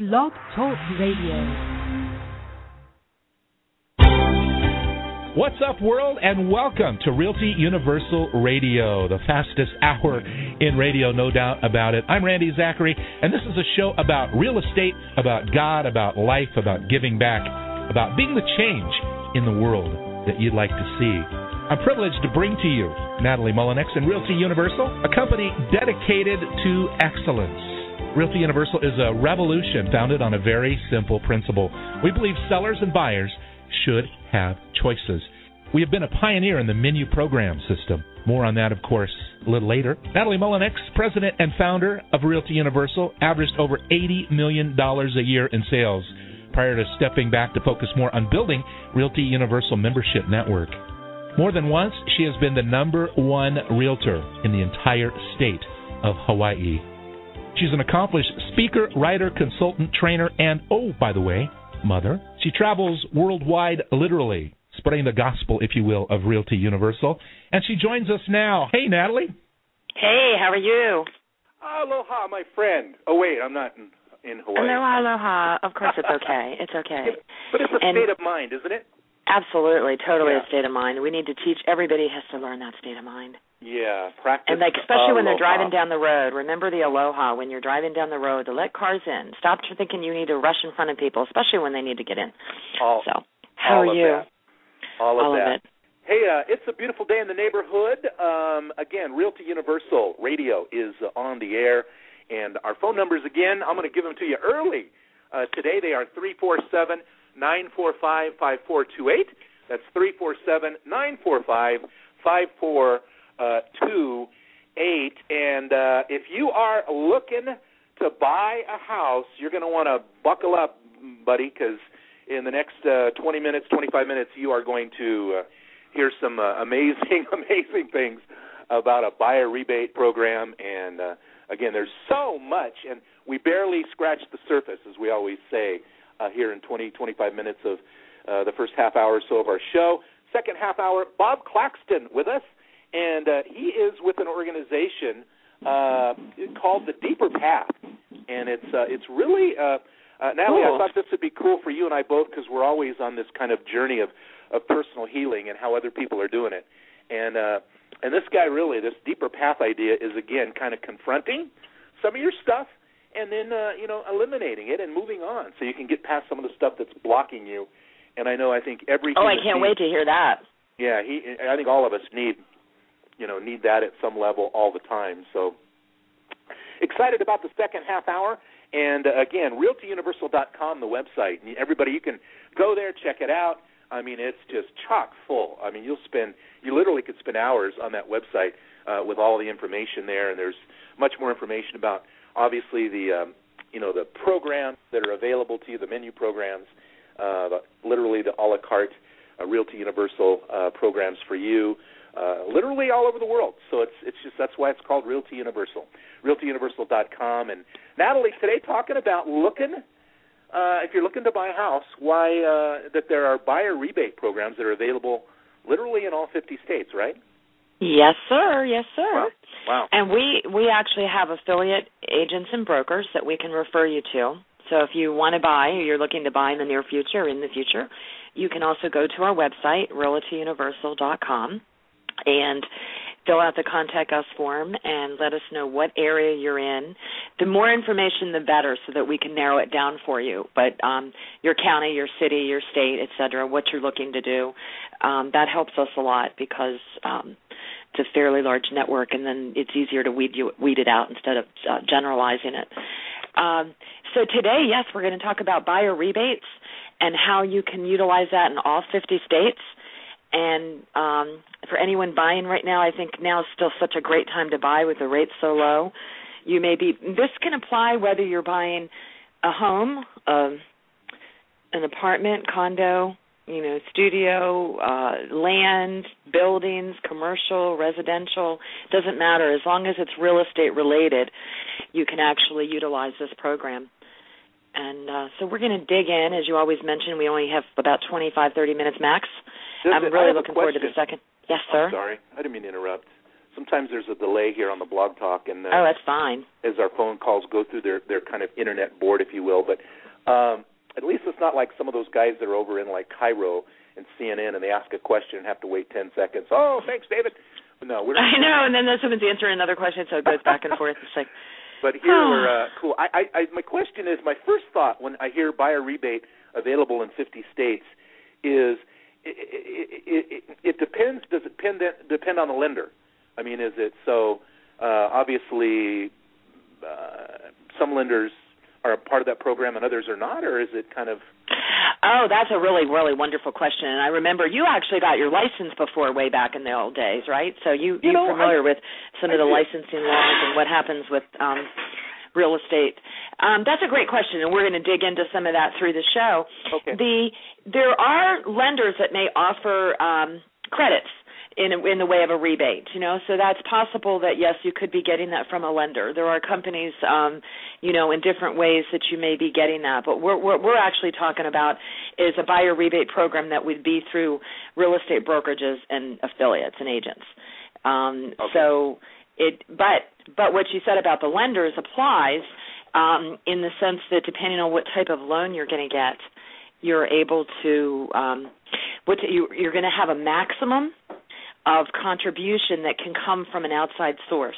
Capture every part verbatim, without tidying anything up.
Blog Talk Radio. What's up, world, and welcome to Realty Universal Radio, the fastest hour in radio, no doubt about it. I'm Randy Zachary, and this is a show about real estate, about God, about life, about giving back, about being the change in the world that you'd like to see. I'm privileged to bring to you Natalie Mullinex and Realty Universal, a company dedicated to excellence. Realty Universal is a revolution founded on a very simple principle. We believe sellers and buyers should have choices. We have been a pioneer in the menu program system. More on that, of course, a little later. Natalie Mullinex, president and founder of Realty Universal, averaged over eighty million dollars a year in sales prior to stepping back to focus more on building Realty Universal membership network. More than once, she has been the number one realtor in the entire state of Hawaii. She's an accomplished speaker, writer, consultant, trainer, and, oh, by the way, mother. She travels worldwide, literally, spreading the gospel, if you will, of Realty Universal. And she joins us now. Hey, Natalie. Hey, how are you? Aloha, my friend. Oh, wait, I'm not in, in Hawaii. Aloha, aloha. Of course it's okay. It's okay. But it's a and state of mind, isn't it? Absolutely, totally yeah. a state of mind. We need to teach, everybody has to learn that state of mind. Yeah, practice. And like, especially aloha. when they're driving down the road, remember the aloha when you're driving down the road, to let cars in. Stop thinking you need to rush in front of people, especially when they need to get in. All, so, how all are of you? That. All of all that. Of it. Hey, uh, it's a beautiful day in the neighborhood. Um, again, Realty Universal Radio is uh, on the air, and our phone numbers, again, I'm going to give them to you early. Uh, today they are three four seven, nine four five, five four two eight. That's three four seven, nine four five, five four two eight. And uh, if you are looking to buy a house, you're going to want to buckle up, buddy, because in the next uh, twenty minutes, twenty-five minutes, you are going to uh, hear some uh, amazing, amazing things about a buyer rebate program. And, uh, again, there's so much, and we barely scratched the surface, as we always say, uh, here in twenty, twenty-five minutes of Uh, the first half hour or so of our show. Second half hour, Bob Claxton with us, and uh, he is with an organization uh, called The Deeper Path, and it's uh, it's really, uh, uh, Natalie, cool. I thought this would be cool for you and I both, because we're always on this kind of journey of, of personal healing and how other people are doing it. And uh, and this guy really, this Deeper Path idea is, again, kind of confronting some of your stuff and then, uh, you know, eliminating it and moving on so you can get past some of the stuff that's blocking you. And I know I think every Oh, I can't being, wait to hear that. Yeah, he. I think all of us need, you know, need that at some level all the time. So excited about the second half hour. And, uh, again, realty universal dot com, the website. And everybody, you can go there, check it out. I mean, it's just chock full. I mean, you'll spend, you literally could spend hours on that website uh, with all the information there. And there's much more information about, obviously, the, um, you know, the programs that are available to you, the menu programs. Uh, literally the a la carte uh, Realty Universal uh, programs for you, uh, literally all over the world. So it's it's just that's why it's called Realty Universal, realty universal dot com. And Natalie, today talking about looking, uh, if you're looking to buy a house, why uh, that there are buyer rebate programs that are available literally in all fifty states, right? Yes, sir. Yes, sir. Wow. wow. And we, we actually have affiliate agents and brokers that we can refer you to. So if you want to buy or you're looking to buy in the near future or in the future, you can also go to our website, realty universal dot com, and fill out the Contact Us form and let us know what area you're in. The more information, the better, so that we can narrow it down for you. But um, your county, your city, your state, et cetera, what you're looking to do, um, that helps us a lot because um, it's a fairly large network, and then it's easier to weed, you, weed it out instead of uh, generalizing it. Um, so today, yes, we're going to talk about buyer rebates and how you can utilize that in all fifty states. And um, for anyone buying right now, I think now is still such a great time to buy with the rates so low. You may be, this can apply whether you're buying a home, um, an apartment, condo, you know, studio, uh, land, buildings, commercial, residential, doesn't matter. As long as it's real estate related, you can actually utilize this program. And uh, so we're going to dig in. As you always mention, we only have about twenty-five, thirty minutes max. Does I'm it, really looking forward to the second. Yes, sir. I'm sorry. I didn't mean to interrupt. sometimes there's a delay here on the Blog Talk, and uh, oh, that's fine. As our phone calls go through their their kind of internet board, if you will. But um, at least it's not like some of those guys that are over in like Cairo and C N N, and they ask a question and have to wait ten seconds. Oh, thanks, David. No, we're not. I know, and then someone's answering another question, so it goes back and forth. It's like, but here we're uh, cool. I, I, I, my question is, my first thought when I hear buyer rebate available in fifty states is it, it, it, it depends. Does it depend depend on the lender? I mean, is it so? Uh, obviously, uh, some lenders are a part of that program and others are not, or is it kind of? Oh, that's a really, really wonderful question. And I remember you actually got your license before way back in the old days, right? So you, you you're know, familiar I, with some I of the did. licensing laws and what happens with um, real estate. Um, that's a great question, and we're going to dig into some of that through the show. Okay. The There are lenders that may offer um, credits in in the way of a rebate, you know, so that's possible that, yes, you could be getting that from a lender. There are companies, um, you know, in different ways that you may be getting that, but we're, what we're actually talking about is a buyer rebate program that would be through real estate brokerages and affiliates and agents. Um, okay. So it, but but what you said about the lenders applies um, in the sense that depending on what type of loan you're going to get, you're able to, um, what you, you're going to have a maximum of contribution that can come from an outside source.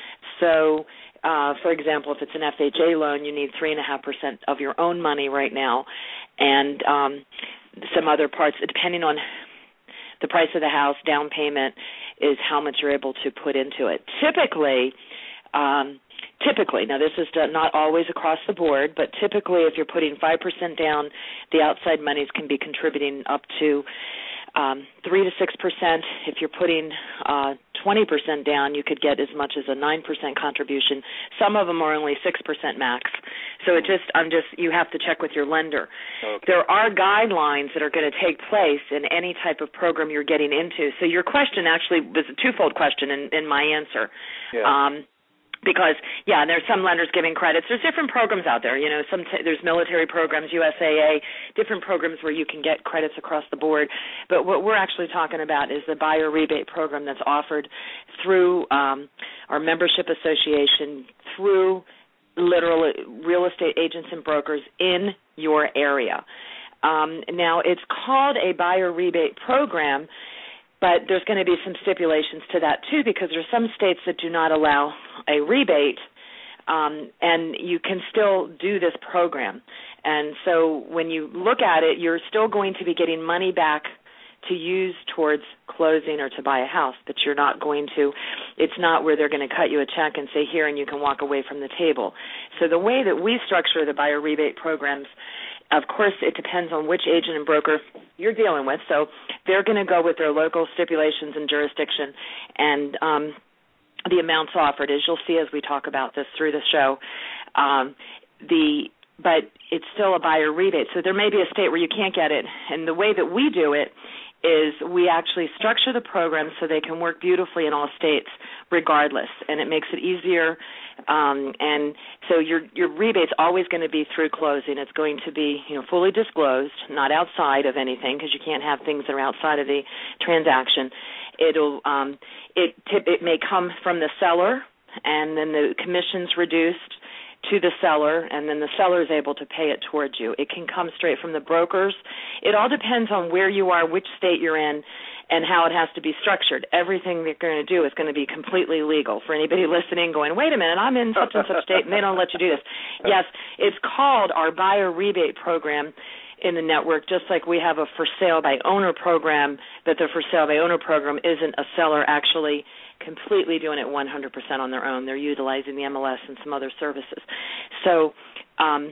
So, uh, for example, if it's an F H A loan, you need three point five percent of your own money right now, and um, some other parts, depending on the price of the house, down payment is how much you're able to put into it. Typically, um, typically, now this is not always across the board, but typically if you're putting five percent down, the outside monies can be contributing up to Um, three to six percent. If you're putting uh, twenty percent down, you could get as much as a nine percent contribution. Some of them are only six percent max. So it just, I'm just, you have to check with your lender. Okay. There are guidelines that are going to take place in any type of program you're getting into. So your question actually was a twofold question in, in my answer. Yeah. Um, Because, yeah, there's some lenders giving credits. There's different programs out there. You know, some t- there's military programs, U S A A, different programs where you can get credits across the board. But what we're actually talking about is the buyer rebate program that's offered through um, our membership association, through literal real estate agents and brokers in your area. Um, now, it's called a buyer rebate program, but there's going to be some stipulations to that, too, because there's some states that do not allow a rebate, um, and you can still do this program. And so when you look at it, you're still going to be getting money back to use towards closing or to buy a house, but you're not going to, it's not where they're going to cut you a check and say, here, and you can walk away from the table. So the way that we structure the buyer rebate programs, of course, it depends on which agent and broker you're dealing with. So they're going to go with their local stipulations and jurisdiction, and um, the amounts offered, as you'll see as we talk about this through the show. Um, the but it's still a buyer rebate. So there may be a state where you can't get it, and the way that we do it is we actually structure the program so they can work beautifully in all states regardless, and it makes it easier. Um, and so your your rebate's always going to be through closing. It's going to be, you know, fully disclosed, not outside of anything, because you can't have things that are outside of the transaction. It'll um, it tip, it may come from the seller, and then the commission's reduced to the seller, and then the seller is able to pay it towards you. It can come straight from the brokers. It all depends on where you are, which state you're in, and how it has to be structured. Everything they're going to do is going to be completely legal. For anybody listening going, wait a minute, I'm in such and such state, and they don't let you do this. Yes, it's called our buyer rebate program in the network, just like we have a for sale by owner program, but the for sale by owner program isn't a seller actually completely doing it one hundred percent on their own. They're utilizing the M L S and some other services. So, um,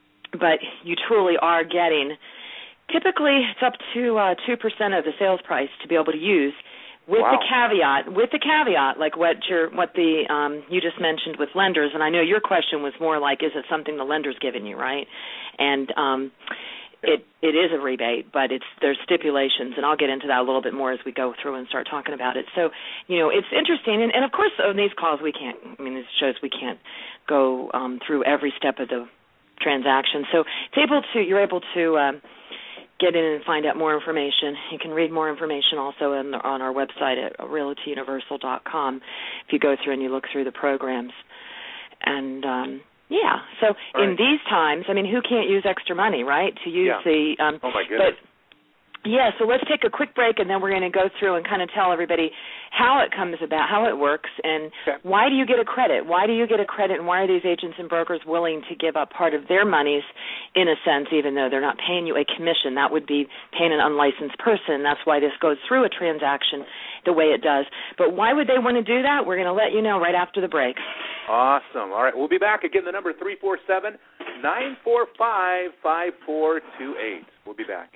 but you truly are getting, typically it's up to uh, two percent of the sales price to be able to use, with wow. the caveat, with the caveat, like what your what the um, you just mentioned with lenders, and I know your question was more like, is it something the lender's giving you, right? And um, It it is a rebate, but it's there's stipulations, and I'll get into that a little bit more as we go through and start talking about it. So, you know, it's interesting, and, and of course on these calls we can't, I mean, these shows we can't go um, through every step of the transaction. So it's able to, you're able to um, get in and find out more information. You can read more information also in, on our website at realty universal dot com if you go through and you look through the programs. And, um, yeah, so All in right. these times, I mean, who can't use extra money, right, to use Yeah. the um, – Oh, my goodness. But, yeah, so let's take a quick break, and then we're going to go through and kind of tell everybody how it comes about, how it works, and Okay. why do you get a credit? Why do you get a credit, and why are these agents and brokers willing to give up part of their monies, in a sense, even though they're not paying you a commission? That would be paying an unlicensed person. That's why this goes through a transaction the way it does. But why would they want to do that? We're going to let you know right after the break. Awesome. All right, we'll be back. Again, the number three four seven, nine four five, five four two eight. We'll be back.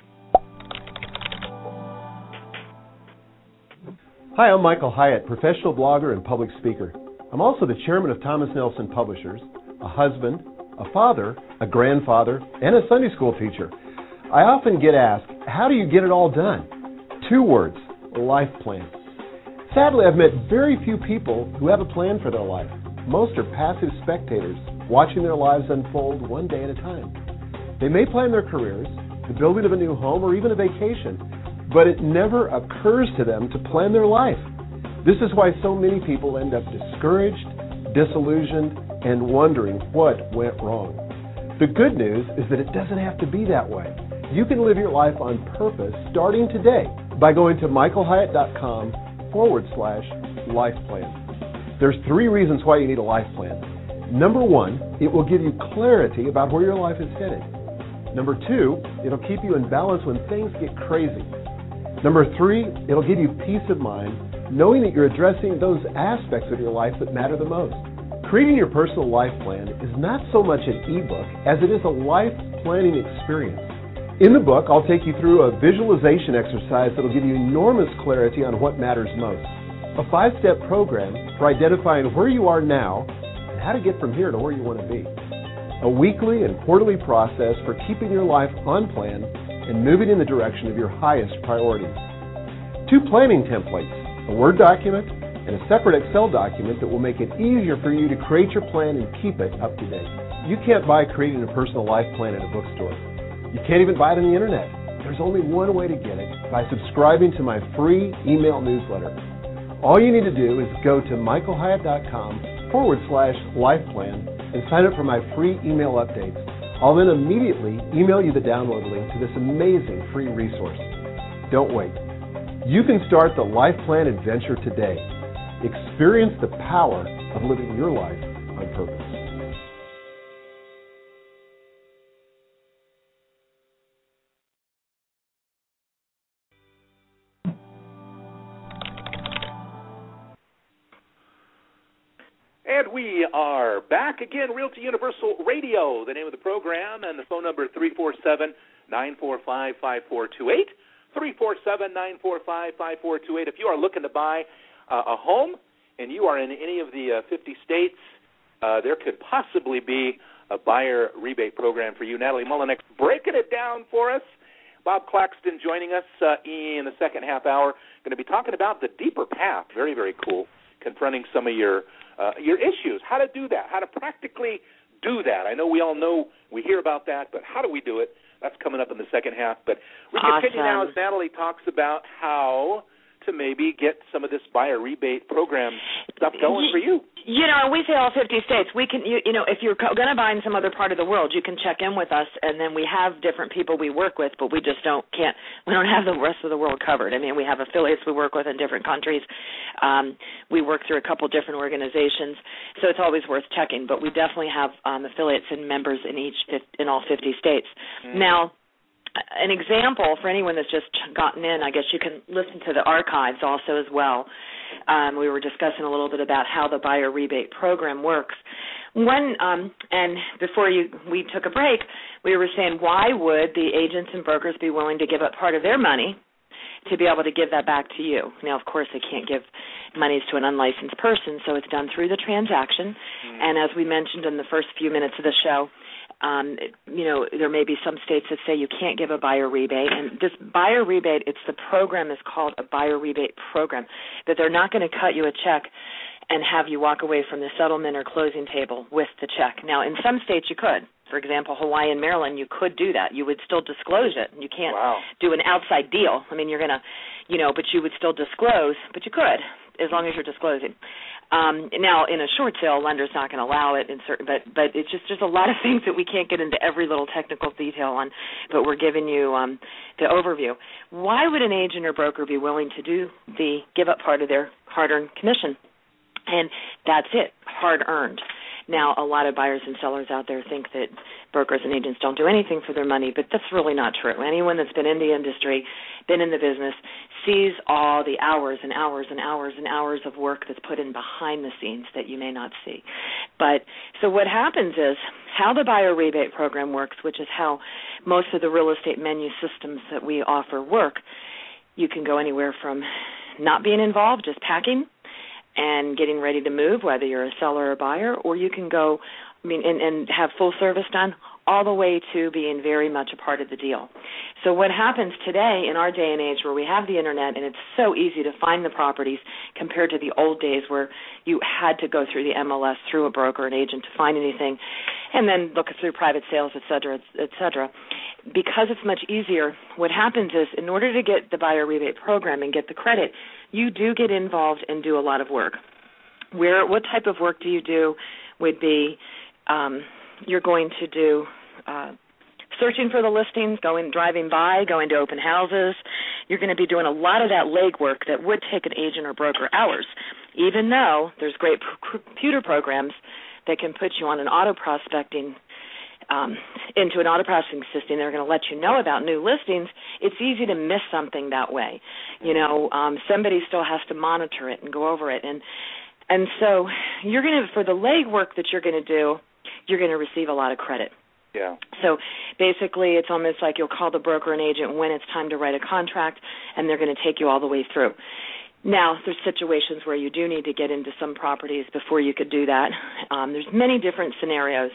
Hi, I'm Michael Hyatt, professional blogger and public speaker. I'm also the chairman of Thomas Nelson Publishers, a husband, a father, a grandfather, and a Sunday school teacher. I often get asked, how do you get it all done? Two words, life plan. Sadly, I've met very few people who have a plan for their life. Most are passive spectators, watching their lives unfold one day at a time. They may plan their careers, the building of a new home, or even a vacation, but it never occurs to them to plan their life. This is why so many people end up discouraged, disillusioned, and wondering what went wrong. The good news is that it doesn't have to be that way. You can live your life on purpose starting today by going to michaelhyatt.com forward slash life plan. There's three reasons why you need a life plan. Number one, it will give you clarity about where your life is headed. Number two, it'll keep you in balance when things get crazy. Number three, it'll give you peace of mind, knowing that you're addressing those aspects of your life that matter the most. Creating your personal life plan is not so much an ebook as it is a life planning experience. In the book, I'll take you through a visualization exercise that'll give you enormous clarity on what matters most. A five-step program for identifying where you are now and how to get from here to where you want to be. A weekly and quarterly process for keeping your life on plan and moving in the direction of your highest priorities. Two planning templates, a Word document and a separate Excel document that will make it easier for you to create your plan and keep it up to date. You can't buy Creating a Personal Life Plan at a bookstore. You can't even buy it on the internet. There's only one way to get it, by subscribing to my free email newsletter. All you need to do is go to michaelhyatt.com forward slash life plan and sign up for my free email updates. I'll then immediately email you the download link to this amazing free resource. Don't wait. You can start the life plan adventure today. Experience the power of living your life on purpose. And we are back again, Realty Universal Radio, the name of the program, and the phone number three four seven, nine four five, five four two eight, three four seven, nine four five, five four two eight. If you are looking to buy uh, a home and you are in any of the uh, fifty states, uh, there could possibly be a buyer rebate program for you. Natalie Mullinex breaking it down for us. Bob Claxton joining us uh, in the second half hour. Going to be talking about the deeper path. Very, very cool. Confronting some of your Uh, your issues, how to do that, how to practically do that. I know we all know, we hear about that, but how do we do it? That's coming up in the second half. But we awesome. continue now as Natalie talks about how to maybe get some of this buyer rebate program stuff going for you. You know, we say all fifty states. We can, you, you know, if you're going to buy in some other part of the world, you can check in with us, and then we have different people we work with, but we just don't can't. We don't have the rest of the world covered. I mean, we have affiliates we work with in different countries. Um, we work through a couple different organizations, so it's always worth checking. But we definitely have um, affiliates and members in each in all fifty states. Mm. Now, an example for anyone that's just gotten in, I guess you can listen to the archives also as well. Um, we were discussing a little bit about how the buyer rebate program works. When um, and before you, we took a break, we were saying, why would the agents and brokers be willing to give up part of their money to be able to give that back to you? Now, of course, they can't give monies to an unlicensed person, so it's done through the transaction. Mm. And as we mentioned in the first few minutes of the show, Um, you know, there may be some states that say you can't give a buyer rebate. And this buyer rebate, it's the program is called a buyer rebate program, that they're not going to cut you a check and have you walk away from the settlement or closing table with the check. Now, in some states you could. For example, Hawaii and Maryland, you could do that. You would still disclose it. You can't wow. do an outside deal. I mean, you're going to, you know, but you would still disclose, but you could, as long as you're disclosing. Um, now, in a short sale, a lender's not going to allow it, in certain, but but it's just there's a lot of things that we can't get into every little technical detail on, but we're giving you um, the overview. Why would an agent or broker be willing to do the give up part of their hard-earned commission? And that's it, hard-earned. Now, a lot of buyers and sellers out there think that brokers and agents don't do anything for their money, but that's really not true. Anyone that's been in the industry, been in the business, sees all the hours and hours and hours and hours of work that's put in behind the scenes that you may not see. But so what happens is how the buyer rebate program works, which is how most of the real estate menu systems that we offer work. You can go anywhere from not being involved, just packing, and getting ready to move, whether you're a seller or buyer, or you can go, I mean, and, and have full service done, all the way to being very much a part of the deal. So what happens today in our day and age where we have the Internet and it's so easy to find the properties compared to the old days where you had to go through the M L S, through a broker, an agent to find anything, and then look through private sales, et cetera, et cetera. Because it's much easier, what happens is in order to get the buyer rebate program and get the credit, you do get involved and do a lot of work. Where, what type of work do you do would be um, you're going to do uh, searching for the listings, going, driving by, going to open houses. You're going to be doing a lot of that legwork that would take an agent or broker hours, even though there's great p- computer programs that can put you on an auto prospecting Um, into an auto processing system. They're going to let you know about new listings. It's easy to miss something that way. You know, um, somebody still has to monitor it and go over it. And and so you're going to, for the legwork that you're going to do, you're going to receive a lot of credit. Yeah. So basically it's almost like you'll call the broker and agent when it's time to write a contract, and they're going to take you all the way through. Now, there's situations where you do need to get into some properties before you could do that. Um, there's many different scenarios.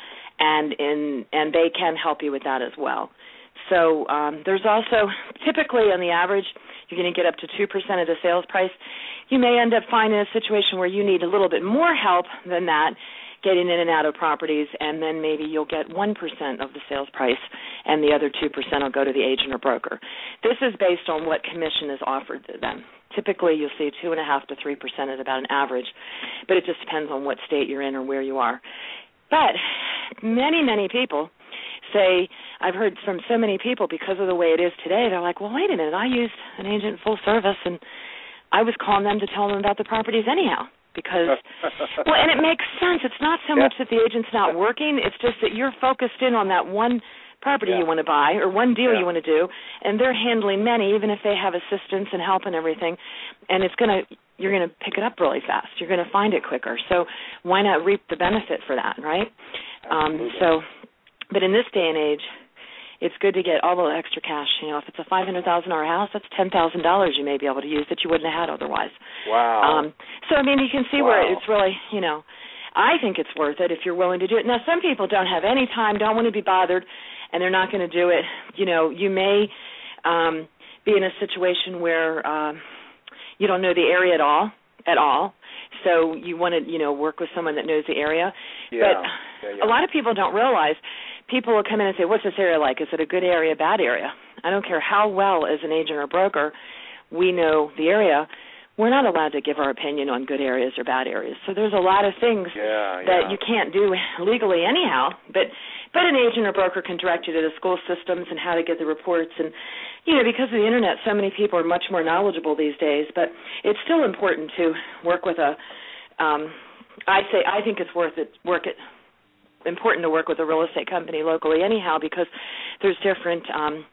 And in and they can help you with that as well. So um, there's also, typically on the average, you're going to get up to two percent of the sales price. You may end up finding a situation where you need a little bit more help than that, getting in and out of properties, and then maybe you'll get one percent of the sales price, and the other two percent will go to the agent or broker. This is based on what commission is offered to them. Typically, you'll see two point five to three percent is about an average, but it just depends on what state you're in or where you are. But many, many people say, I've heard from so many people because of the way it is today, they're like, well, wait a minute, I used an agent full service, and I was calling them to tell them about the properties anyhow. Because, well, and it makes sense. It's not so yeah. much that the agent's not working. It's just that you're focused in on that one property yeah. you want to buy or one deal yeah. you want to do, and they're handling many, even if they have assistance and help and everything, and it's going to, you're going to pick it up really fast. You're going to find it quicker. So why not reap the benefit for that, right? Um, so, but in this day and age, it's good to get all the extra cash. You know, if it's a five hundred thousand dollars house, that's ten thousand dollars you may be able to use that you wouldn't have had otherwise. Wow. Um, so, I mean, you can see wow. where it's really, you know, I think it's worth it if you're willing to do it. Now, some people don't have any time, don't want to be bothered, and they're not going to do it. You know, you may um, be in a situation where um, you don't know the area at all, at all. So you want to, you know, work with someone that knows the area. Yeah. But yeah, yeah. a lot of people don't realize, people will come in and say, what's this area like? Is it a good area, bad area? I don't care how well as an agent or broker we know the area. We're not allowed to give our opinion on good areas or bad areas. So there's a lot of things yeah, that yeah. you can't do legally anyhow. But but an agent or broker can direct you to the school systems and how to get the reports. And, you know, because of the Internet, so many people are much more knowledgeable these days. But it's still important to work with a, um, I say, I think it's worth it, work it, important to work with a real estate company locally anyhow, because there's different um,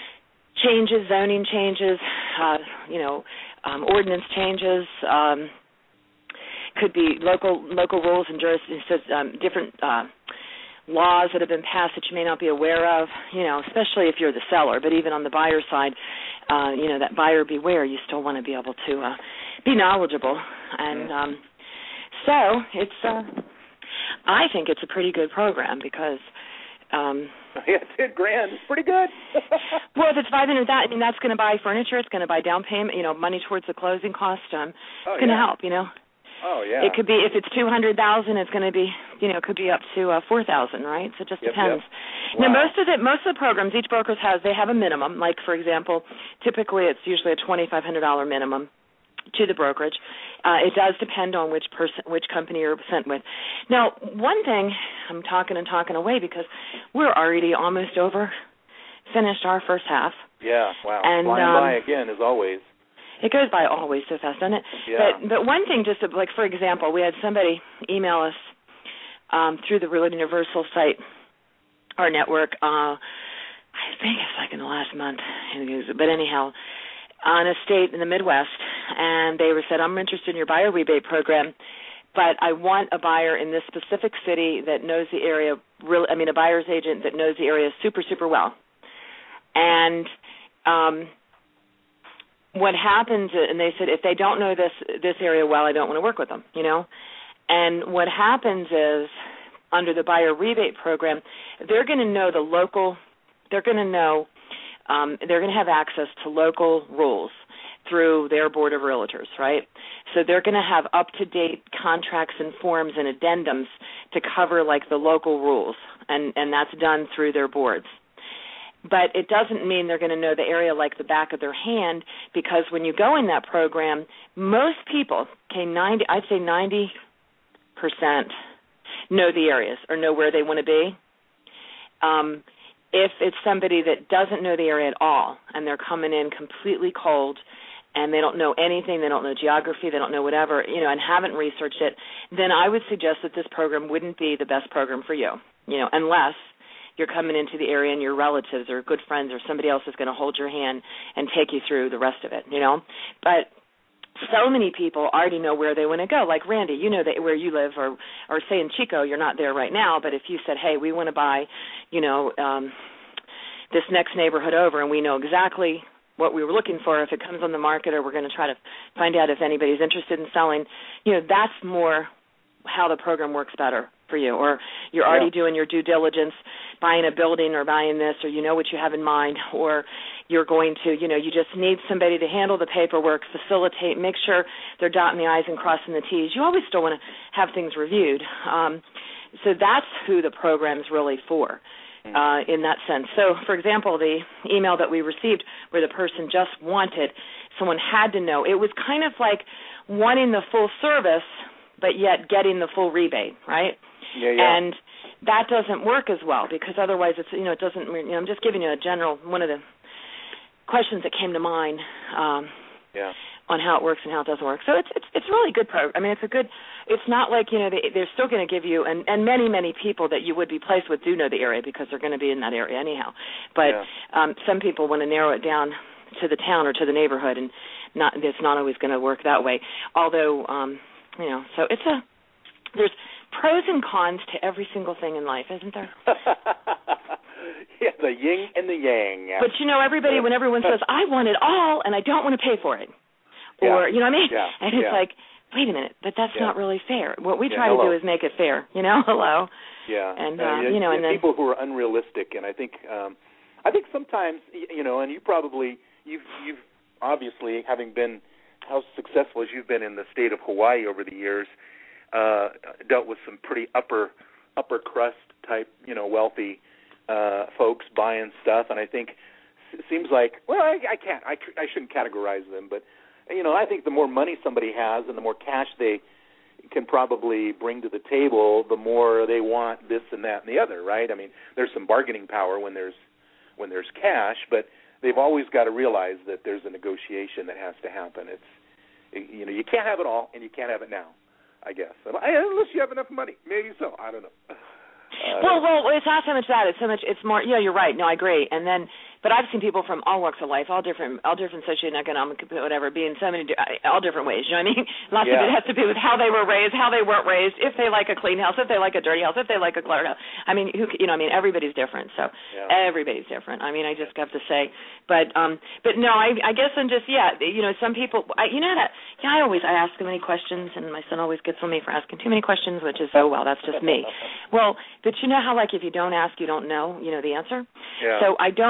changes, zoning changes, uh, you know, Um, ordinance changes, um, could be local local rules and jurisdictions, um, different uh, laws that have been passed that you may not be aware of, you know, especially if you're the seller. But even on the buyer side, uh, you know, that buyer beware, you still want to be able to uh, be knowledgeable. And um, so it's, uh, I think it's a pretty good program because Um, yeah, ten grand. It's pretty good. Well, if it's five hundred, that I mean, that's going to buy furniture. It's going to buy down payment. You know, money towards the closing cost. Um, oh, it's going to yeah. help. You know. Oh, yeah. It could be, if it's two hundred thousand, it's going to be, you know, it could be up to uh, four thousand, right? So it just Yep, depends. yep. Now, Wow. most of the most of the programs, each broker has, they have a minimum. Like, for example, typically it's usually a twenty-five hundred dollars minimum to the brokerage. Uh, it does depend on which person, which company you're sent with. Now, one thing, I'm talking and talking away because we're already almost over, finished our first half. Yeah, wow. And, Flying um, by again, as always. It goes by always so fast, doesn't it? Yeah. But but one thing, just to, like, for example, we had somebody email us um, through the Realty Universal site, our network, uh, I think it's like in the last month, but anyhow, on a state in the Midwest, and they were said, I'm interested in your buyer rebate program, but I want a buyer in this specific city that knows the area, really, I mean, a buyer's agent that knows the area super, super well. And um, what happens, and they said, if they don't know this this area well, I don't want to work with them, you know. And what happens is, under the buyer rebate program, they're going to know the local, they're going to know, um, they're going to have access to local rules through their board of realtors, right? So they're going to have up-to-date contracts and forms and addendums to cover, like, the local rules, and, and that's done through their boards. But it doesn't mean they're going to know the area like the back of their hand, because when you go in that program, most people, okay, ninety, I'd say ninety percent know the areas or know where they want to be. Um, if it's somebody that doesn't know the area at all and they're coming in completely cold and they don't know anything, they don't know geography, they don't know whatever, you know, and haven't researched it, then I would suggest that this program wouldn't be the best program for you, you know, unless you're coming into the area and your relatives or good friends or somebody else is going to hold your hand and take you through the rest of it, you know. But so many people already know where they want to go. Like Randy, you know that where you live, or or say in Chico, you're not there right now, but if you said, hey, we want to buy, you know, um, this next neighborhood over, and we know exactly what we were looking for, if it comes on the market, or we're going to try to find out if anybody's interested in selling, you know, that's more how the program works better for you. Or you're already yeah. doing your due diligence, buying a building or buying this, or you know what you have in mind, or you're going to, you know, you just need somebody to handle the paperwork, facilitate, make sure they're dotting the I's and crossing the T's. You always still want to have things reviewed. Um, so that's who the program's really for. Uh, in that sense. So, for example, the email that we received where the person just wanted, someone had to know, it was kind of like wanting the full service but yet getting the full rebate, right? Yeah, yeah. And that doesn't work as well, because otherwise it's, you know, it doesn't, you know, I'm just giving you a general, one of the questions that came to mind um, yeah. on how it works and how it doesn't work. So it's it's it's really good program. I mean, it's a good, it's not like, you know, they, they're still going to give you, and, and many, many people that you would be placed with do know the area because they're going to be in that area anyhow. But yeah. um, some people want to narrow it down to the town or to the neighborhood, and not it's not always going to work that way. Although, um, you know, so it's a, there's pros and cons to every single thing in life, isn't there? Yeah, the yin and the yang. But, you know, everybody, when everyone says, I want it all and I don't want to pay for it, or, yeah. you know what I mean? Yeah. And it's yeah. like, wait a minute, but that's yeah. not really fair. What we yeah, try hello. to do is make it fair, you know? Hello. Yeah. And, uh, uh, you, you know, and then people who are unrealistic, and I think um, I think sometimes, you know, and you probably, you've, you've obviously, having been how successful as you've been in the state of Hawaii over the years, uh, dealt with some pretty upper upper crust type, you know, wealthy uh, folks buying stuff, and I think it seems like, well, I, I can't, I, I shouldn't categorize them, but, you know, I think the more money somebody has and the more cash they can probably bring to the table, the more they want this and that and the other, right? I mean, there's some bargaining power when there's when there's cash, but they've always got to realize that there's a negotiation that has to happen. It's, you know, you can't have it all, and you can't have it now, I guess. Unless you have enough money. Maybe so. I don't know. Uh, well, well, it's not so much that. It's so much. It's more. Yeah, you're right. No, I agree. And then, but I've seen people from all walks of life, all different, all different socioeconomic, whatever, being so many, all different ways. You know what I mean? Lots yeah. of it has to do with how they were raised, how they weren't raised, if they like a clean house, if they like a dirty house, if they like a cluttered house. I mean, who, you know, I mean, everybody's different. So yeah. everybody's different. I mean, I just have to say, but, um, but no, I, I guess I'm just, yeah, you know, some people, I, you know that, yeah, I always, I ask so many questions, and my son always gets on me for asking too many questions, which is, oh well, that's just me. Well, but you know how, like, if you don't ask, you don't know, you know the answer. Yeah. So I don't fault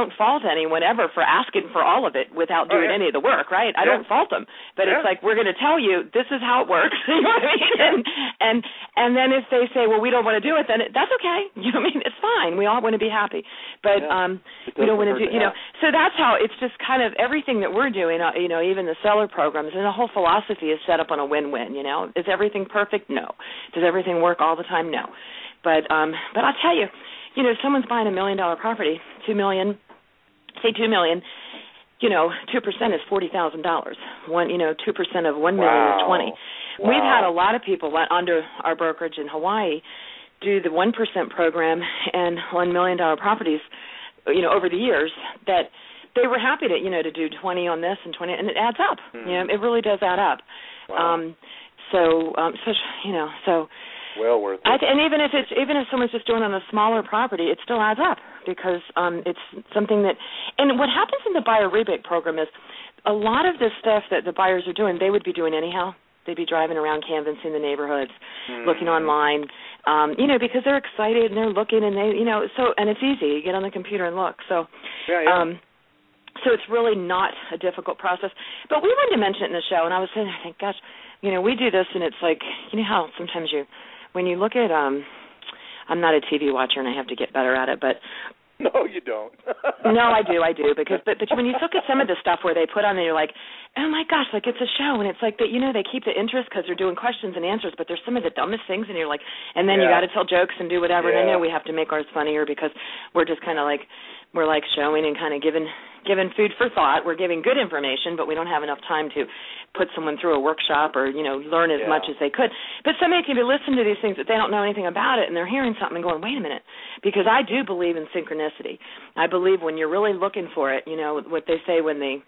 anyone ever for asking for all of it without doing oh, yeah. any of the work, right? I yeah. don't fault them, but yeah. it's like, we're going to tell you this is how it works. You know what I mean? Yeah. And, and and then if they say, well, we don't want to do it, then it, that's okay. You know what I mean? It's fine. We all want to be happy, but yeah. um, we don't want to do. You know, so that's how it's just kind of everything that we're doing. Uh, you know, even the seller programs and the whole philosophy is set up on a win-win. You know, is everything perfect? No. Does everything work all the time? No. But um, but I'll tell you, you know, if someone's buying a million dollar property, two million, say two million, you know, two percent is forty thousand dollars. One, you know, two percent of one million wow. is twenty. Wow. We've had a lot of people under our brokerage in Hawaii do the one percent program and one million dollar properties, you know, over the years that they were happy to, you know, to do twenty on this and twenty, and it adds up. Mm. You know, it really does add up. Wow. Um, so, um, so you know, so. Well worth it. I th- and even if it's even if someone's just doing it on a smaller property, it still adds up because um, it's something that. And what happens in the buyer rebate program is a lot of the stuff that the buyers are doing, they would be doing anyhow. They'd be driving around canvassing the neighborhoods, mm. looking online, um, you know, because they're excited and they're looking and they, you know, so and it's easy. You get on the computer and look. So. Yeah, yeah. Um, So it's really not a difficult process. But we wanted to mention it in the show, and I was saying, I think, gosh, you know, we do this, and it's like, you know how sometimes you, when you look at, um, I'm not a T V watcher, and I have to get better at it, but. No, you don't. No, I do, I do, because, but, but when you look at some of the stuff where they put on there, you're like, oh my gosh, like it's a show, and it's like that, you know, they keep the interest because they're doing questions and answers, but there's some of the dumbest things, and you're like, and then yeah. you got to tell jokes and do whatever, yeah. and I know we have to make ours funnier because we're just kind of like, we're like showing and kind of giving giving food for thought. We're giving good information, but we don't have enough time to put someone through a workshop or, you know, learn as yeah. much as they could. But somebody can be listening to these things that they don't know anything about it, and they're hearing something and going, wait a minute, because I do believe in synchronicity. I believe when you're really looking for it, you know, what they say when they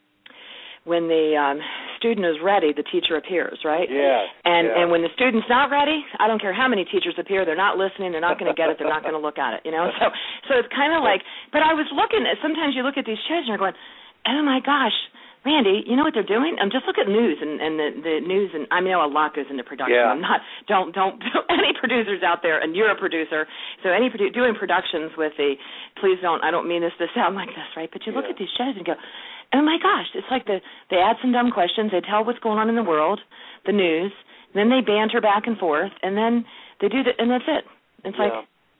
when the um, student is ready, the teacher appears, right? Yeah. And yeah. and when the student's not ready, I don't care how many teachers appear, they're not listening, they're not going to get it, they're not going to look at it, you know? So so it's kind of like, but I was looking at, sometimes you look at these shows and you're going, oh my gosh, Randy, you know what they're doing? I'm just looking at news and, and the, the news, and I know a lot goes into production. Yeah. I'm not, don't, don't, any producers out there, and you're a producer, so any produ- doing productions with the, please don't, I don't mean this to sound like this, right? But you look yeah. at these shows and go, oh my gosh, it's like the, they add some dumb questions, they tell what's going on in the world, the news, and then they banter back and forth, and then they do the, and that's it. It's yeah. like,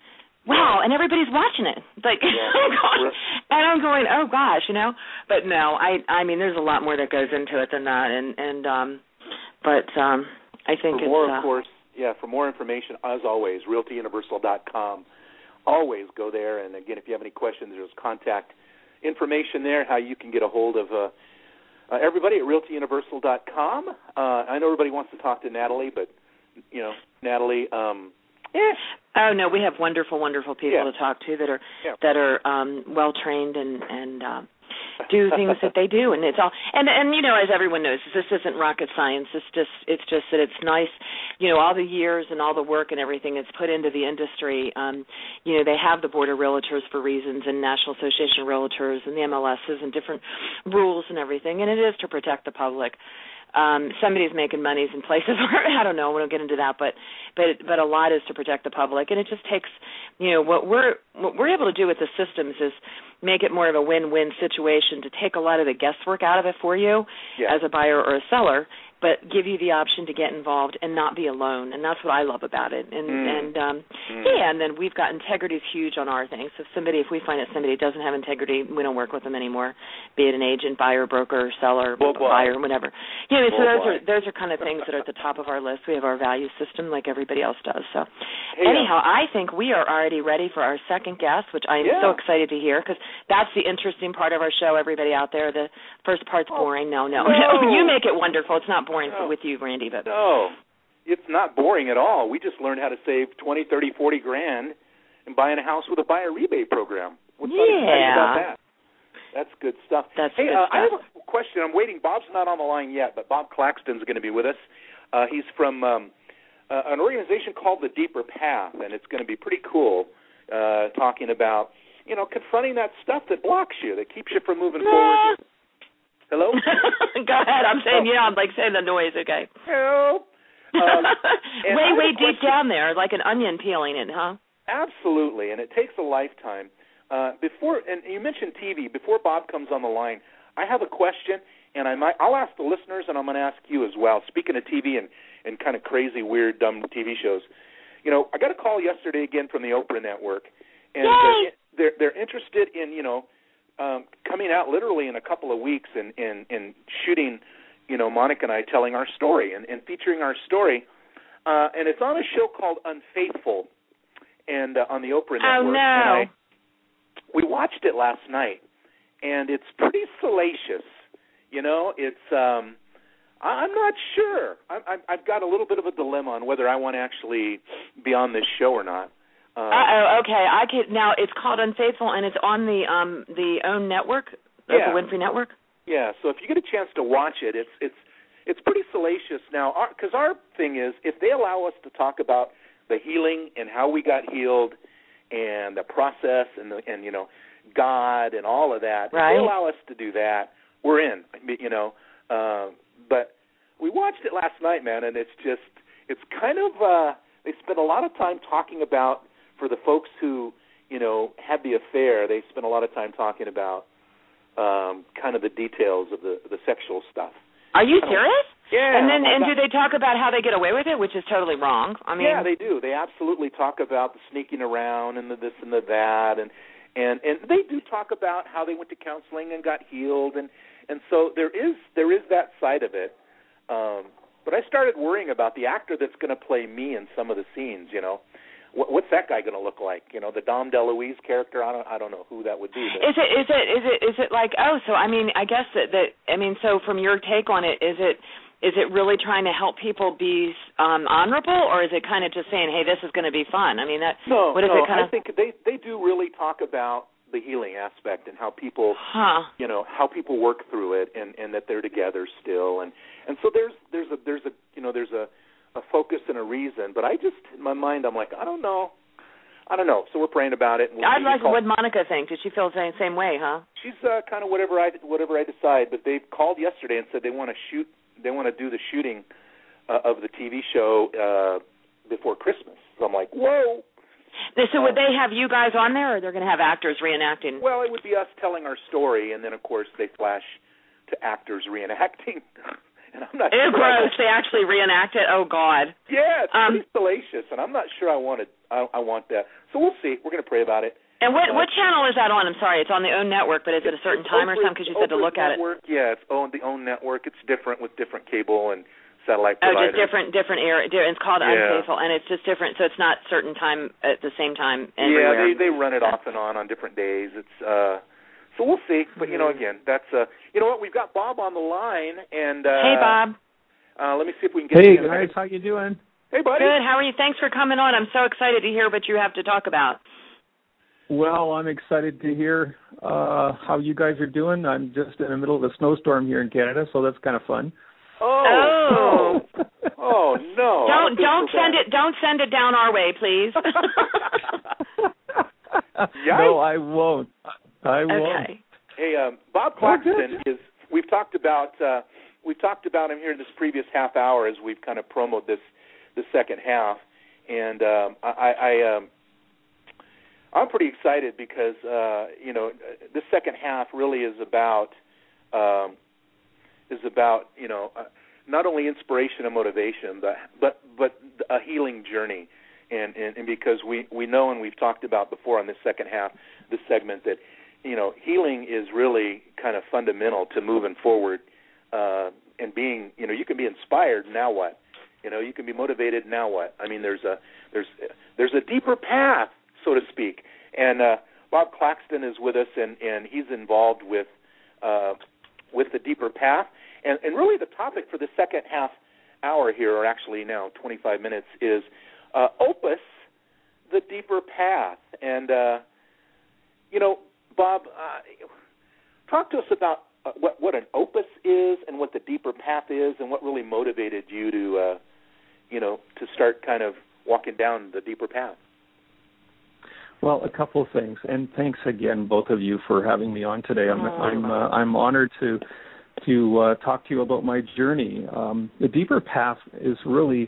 wow, and everybody's watching it. Like, yeah. I'm going, and I'm going, oh gosh, you know. But no, I, I mean, there's a lot more that goes into it than that, and and um, but um, I think for it's more, uh, of course, yeah. For more information, as always, realty universal dot com. Always go there, and again, if you have any questions, there's contact information there. How you can get a hold of uh, uh, everybody at realty universal dot com. Uh, I know everybody wants to talk to Natalie, but you know, Natalie. Um, Yeah. Oh no, we have wonderful, wonderful people yeah. to talk to that are yeah. that are um, well trained and and um, do things that they do, and it's all and and you know, as everyone knows, this isn't rocket science. It's just it's just that it's nice, you know, all the years and all the work and everything it's put into the industry. Um, you know, they have the Board of Realtors for reasons, and National Association of Realtors, and the M L S's, and different rules and everything, and it is to protect the public. Um, somebody's making monies in places where, I don't know, we don't get into that, but but but a lot is to protect the public, and it just takes, you know, what we're what we're able to do with the systems is make it more of a win-win situation to take a lot of the guesswork out of it for you yeah. as a buyer or a seller, but give you the option to get involved and not be alone, and that's what I love about it. And mm. and um, mm. yeah, and then we've got integrity is huge on our things. So if somebody, if we find that somebody doesn't have integrity, we don't work with them anymore, be it an agent, buyer, broker, seller, well, buyer, whatever. You know, so well, those why? are those are kind of things that are at the top of our list. We have our value system like everybody else does. So hey, anyhow, I think we are already ready for our second guest, which I am yeah. so excited to hear because that's the interesting part of our show. Everybody out there, the first part's oh, boring. No, no, no, no. You make it wonderful. It's not boring no. for, with you, Randy. But no, it's not boring at all. We just learned how to save twenty, thirty, forty grand in buying a house with a buyer rebate program. What's yeah. not exciting about that? That's good stuff. That's hey, good uh, stuff. I have a question. I'm waiting. Bob's not on the line yet, but Bob Claxton's going to be with us. Uh, he's from um, uh, an organization called The Deeper Path, and it's going to be pretty cool uh, talking about, you know, confronting that stuff that blocks you, that keeps you from moving forward. Hello? Go ahead. I'm saying, oh. yeah, I'm like saying the noise, okay. Help. Um, way, way deep down there, like an onion peeling it, huh? Absolutely, and it takes a lifetime. Uh, before, and you mentioned T V. Before Bob comes on the line, I have a question, and I might, I'll ask the listeners, and I'm going to ask you as well. Speaking of T V and, and kind of crazy, weird, dumb T V shows, you know, I got a call yesterday again from the Oprah Network, and they're, they're they're interested in, you know, um, coming out literally in a couple of weeks and, and, and shooting, you know, Monica and I telling our story and, and featuring our story, uh, and it's on a show called Unfaithful, and uh, on the Oprah Network. Oh no! And I, we watched it last night, and it's pretty salacious. You know, it's um, I'm not sure. I, I've got a little bit of a dilemma on whether I want to actually be on this show or not. Um, Uh-oh, okay. I could now. It's called Unfaithful, and it's on the um the OWN network, the yeah. Winfrey Network. Yeah. So if you get a chance to watch it, it's it's it's pretty salacious. Now, because our, our thing is, if they allow us to talk about the healing and how we got healed, and the process, and the and you know, God and all of that, right. if they allow us to do that, we're in. You know, uh, but we watched it last night, man, and it's just it's kind of uh, they spent a lot of time talking about. For the folks who, you know, had the affair, they spent a lot of time talking about um, kind of the details of the the sexual stuff. Are you serious? Yeah. And then, oh and God. do they talk about how they get away with it, which is totally wrong? I mean, yeah, they do. They absolutely talk about the sneaking around and the this and the that, and and and they do talk about how they went to counseling and got healed, and and so there is there is that side of it. Um, but I started worrying about the actor that's going to play me in some of the scenes, you know. What's that guy going to look like? You know, the Dom DeLuise character. I don't. I don't know who that would be. But. Is it? Is it? Is it? Is it like? Oh, so I mean, I guess that. that I mean, so from your take on it, is it? Is it really trying to help people be um, honorable, or is it kind of just saying, "Hey, this is going to be fun"? I mean, that. No, what is no. it kind I of? think they they do really talk about the healing aspect and how people, huh. you know, how people work through it, and, and that they're together still, and and so there's there's a there's a you know there's a, a focus and a reason. But I just in my mind I'm like I don't know. I don't know. So we're praying about it. We'll I'd like. call- What Monica think? Did she feel the same, same way? Huh? She's uh, kind of whatever I whatever I decide. But they called yesterday and said they want to shoot. They want to do the shooting uh, of the T V show uh, before Christmas. So I'm like, whoa. So would they have you guys on there, or they're going to have actors reenacting? Well, it would be us telling our story, and then of course they flash to actors reenacting. And I'm not Ew, sure gross. They actually reenact it. Oh God. Yeah, it's um, pretty salacious, and I'm not sure I want it. I, I want that. So we'll see. We're going to pray about it. And what uh, what channel is that on? I'm sorry, it's on the OWN network, but is it a certain time or something? Because you said to look at it. Network, yeah, it's owned the OWN network. It's different with different cable and satellite Oh, providers. just different different area. It's called Yeah. Unfaithful, and it's just different. So it's not certain time at the same time Yeah, everywhere. they they run it off and on on different days. It's uh, so we'll see. But you know, again, that's uh, you know what? We've got Bob on the line, and uh, hey, Bob. Uh, let me see if we can get. Hey you guys, how you doing? Hey, buddy. Good. How are you? Thanks for coming on. I'm so excited to hear what you have to talk about. Well, I'm excited to hear uh, how you guys are doing. I'm just in the middle of a snowstorm here in Canada, so that's kind of fun. Oh. Oh. Oh no. Don't don't send it don't send it down our way, please. No, I won't. I won't. Okay. Hey, um, Bob Claxton is. We've talked about uh, we've talked about him here in this previous half hour as we've kind of promoted this the second half, and um, I, I um, I'm pretty excited because uh, you know the second half really is about um, is about you know uh, not only inspiration and motivation, but but but a healing journey, and, and, and because we, we know and we've talked about before on this second half, this segment that you know healing is really kind of fundamental to moving forward uh, and being you know you can be inspired, now what? You know, you can be motivated, now what? I mean, there's a there's there's a deeper path, so to speak. And uh, Bob Claxton is with us, and, and he's involved with uh, with the deeper path. And, and really, the topic for the second half hour here, or actually now twenty-five minutes, is uh, Opus, the deeper path. And uh, you know, Bob, uh, talk to us about uh, what what an opus is, and what the deeper path is, and what really motivated you to. Uh, you know, to start kind of walking down the deeper path? Well, a couple of things, and thanks again, both of you, for having me on today. I'm oh. I'm, uh, I'm honored to to uh, talk to you about my journey. Um, the deeper path is really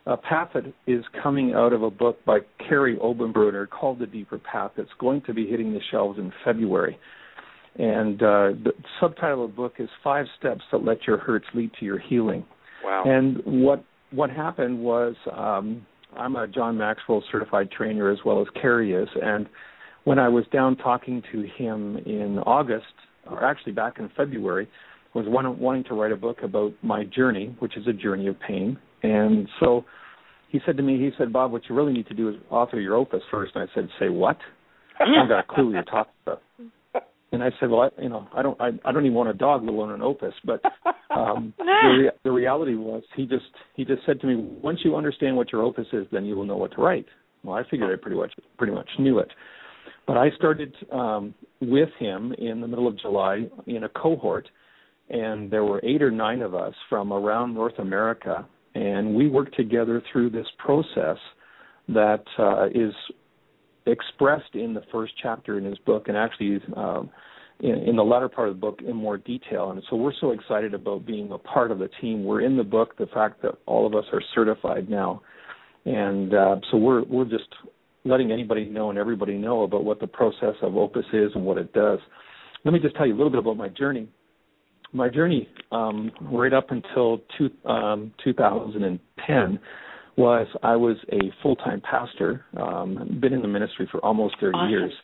a path that is coming out of a book by Carrie Obenbruder called The Deeper Path. It's going to be hitting the shelves in February. And uh, the subtitle of the book is Five Steps That Let Your Hurts Lead to Your Healing. Wow. And what what happened was um, I'm a John Maxwell certified trainer as well as Carrie is. And when I was down talking to him in August, or actually back in February, was one, wanting to write a book about my journey, which is a journey of pain. And so he said to me, he said, Bob, what you really need to do is author your opus first. And I said, say what? I haven't got a clue what you're talking about. And I said, well, I, you know, I don't, I, I don't even want a dog, let alone an opus. But um, the, rea- the reality was, he just, he just said to me, once you understand what your opus is, then you will know what to write. Well, I figured I pretty much, pretty much knew it. But I started um, with him in the middle of July in a cohort, and there were eight or nine of us from around North America. And we worked together through this process that uh, is expressed in the first chapter in his book, and actually uh, in, in the latter part of the book in more detail. And so we're so excited about being a part of the team. We're in the book, the fact that all of us are certified now. And uh, so we're we're just letting anybody know and everybody know about what the process of Opus is and what it does. Let me just tell you a little bit about my journey. My journey um, right up until two, um, two thousand ten was I was a full-time pastor, um, been in the ministry for almost thirty awesome. years.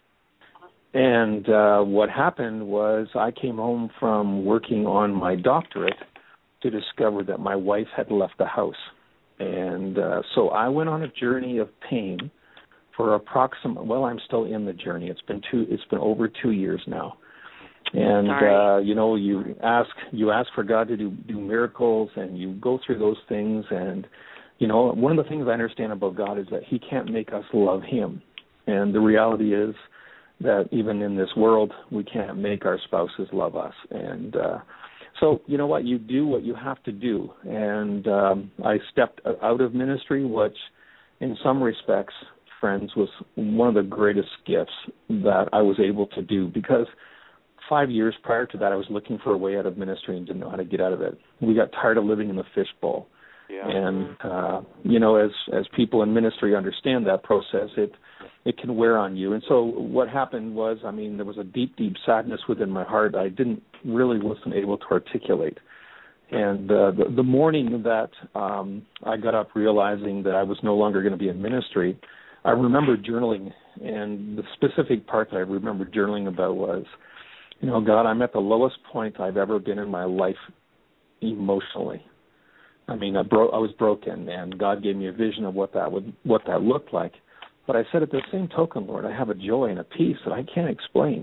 And uh, what happened was I came home from working on my doctorate to discover that my wife had left the house. And uh, so I went on a journey of pain for approximately, well, I'm still in the journey. It's been two, it's been over two years now. And uh, you know, you ask you ask for God to do, do miracles, and you go through those things. And you know, one of the things I understand about God is that He can't make us love Him. And the reality is that even in this world, we can't make our spouses love us. And uh, so, you know what, you do what you have to do. And um, I stepped out of ministry, which, in some respects, friends, was one of the greatest gifts that I was able to do, because five years prior to that, I was looking for a way out of ministry and didn't know how to get out of it. We got tired of living in the fishbowl. Yeah. And, uh, you know, as as people in ministry understand that process, it it can wear on you. And so what happened was, I mean, there was a deep, deep sadness within my heart I didn't really wasn't able to articulate. And uh, the, the morning that um, I got up realizing that I was no longer going to be in ministry, I remember journaling, and the specific part that I remember journaling about was, you know, God, I'm at the lowest point I've ever been in my life emotionally. I mean, I, bro- I was broken, and God gave me a vision of what that would, what that looked like. But I said, at the same token, Lord, I have a joy and a peace that I can't explain.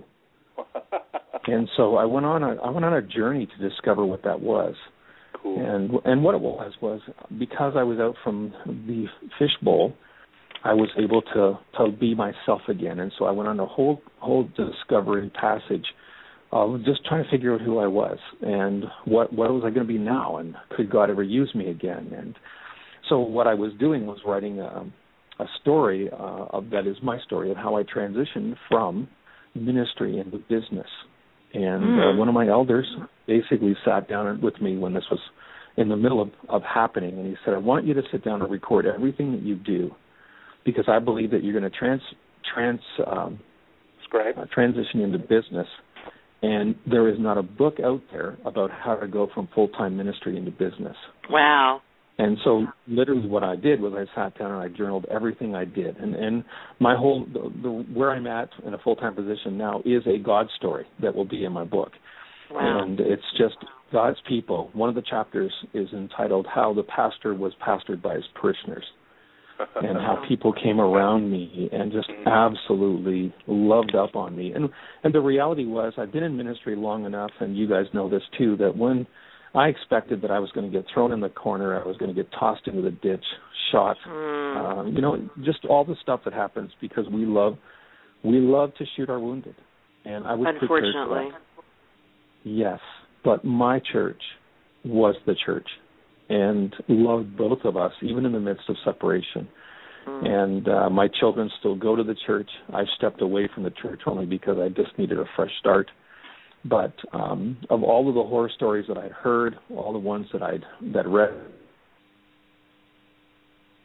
And so I went on a, I went on a journey to discover what that was. Cool. And and what it was was because I was out from the fishbowl, I was able to, to be myself again. And so I went on a whole whole discovery passage of just trying to figure out who I was and what what was I going to be now, and could God ever use me again. And so what I was doing was writing a, a story uh, of that is my story of how I transitioned from ministry into business. And mm. uh, one of my elders basically sat down with me when this was in the middle of, of happening, and he said, I want you to sit down and record everything that you do, because I believe that you're going to trans, trans, um, uh, transition into business. And there is not a book out there about how to go from full-time ministry into business. Wow. And so literally what I did was I sat down and I journaled everything I did. And, and my whole, the, the, where I'm at in a full-time position now is a God story that will be in my book. Wow. And it's just God's people. One of the chapters is entitled How the Pastor Was Pastored by His Parishioners, and how people came around me and just absolutely loved up on me. And and the reality was, I've been in ministry long enough, and you guys know this too, that when I expected that I was going to get thrown in the corner, I was going to get tossed into the ditch, shot, mm. um, you know, just all the stuff that happens because we love we love to shoot our wounded. And I was Unfortunately. prepared for that. Yes, but my church was the church and loved both of us, even in the midst of separation. Mm. And uh, my children still go to the church. I stepped away from the church only because I just needed a fresh start. But um, of all of the horror stories that I'd heard, all the ones that I'd that read,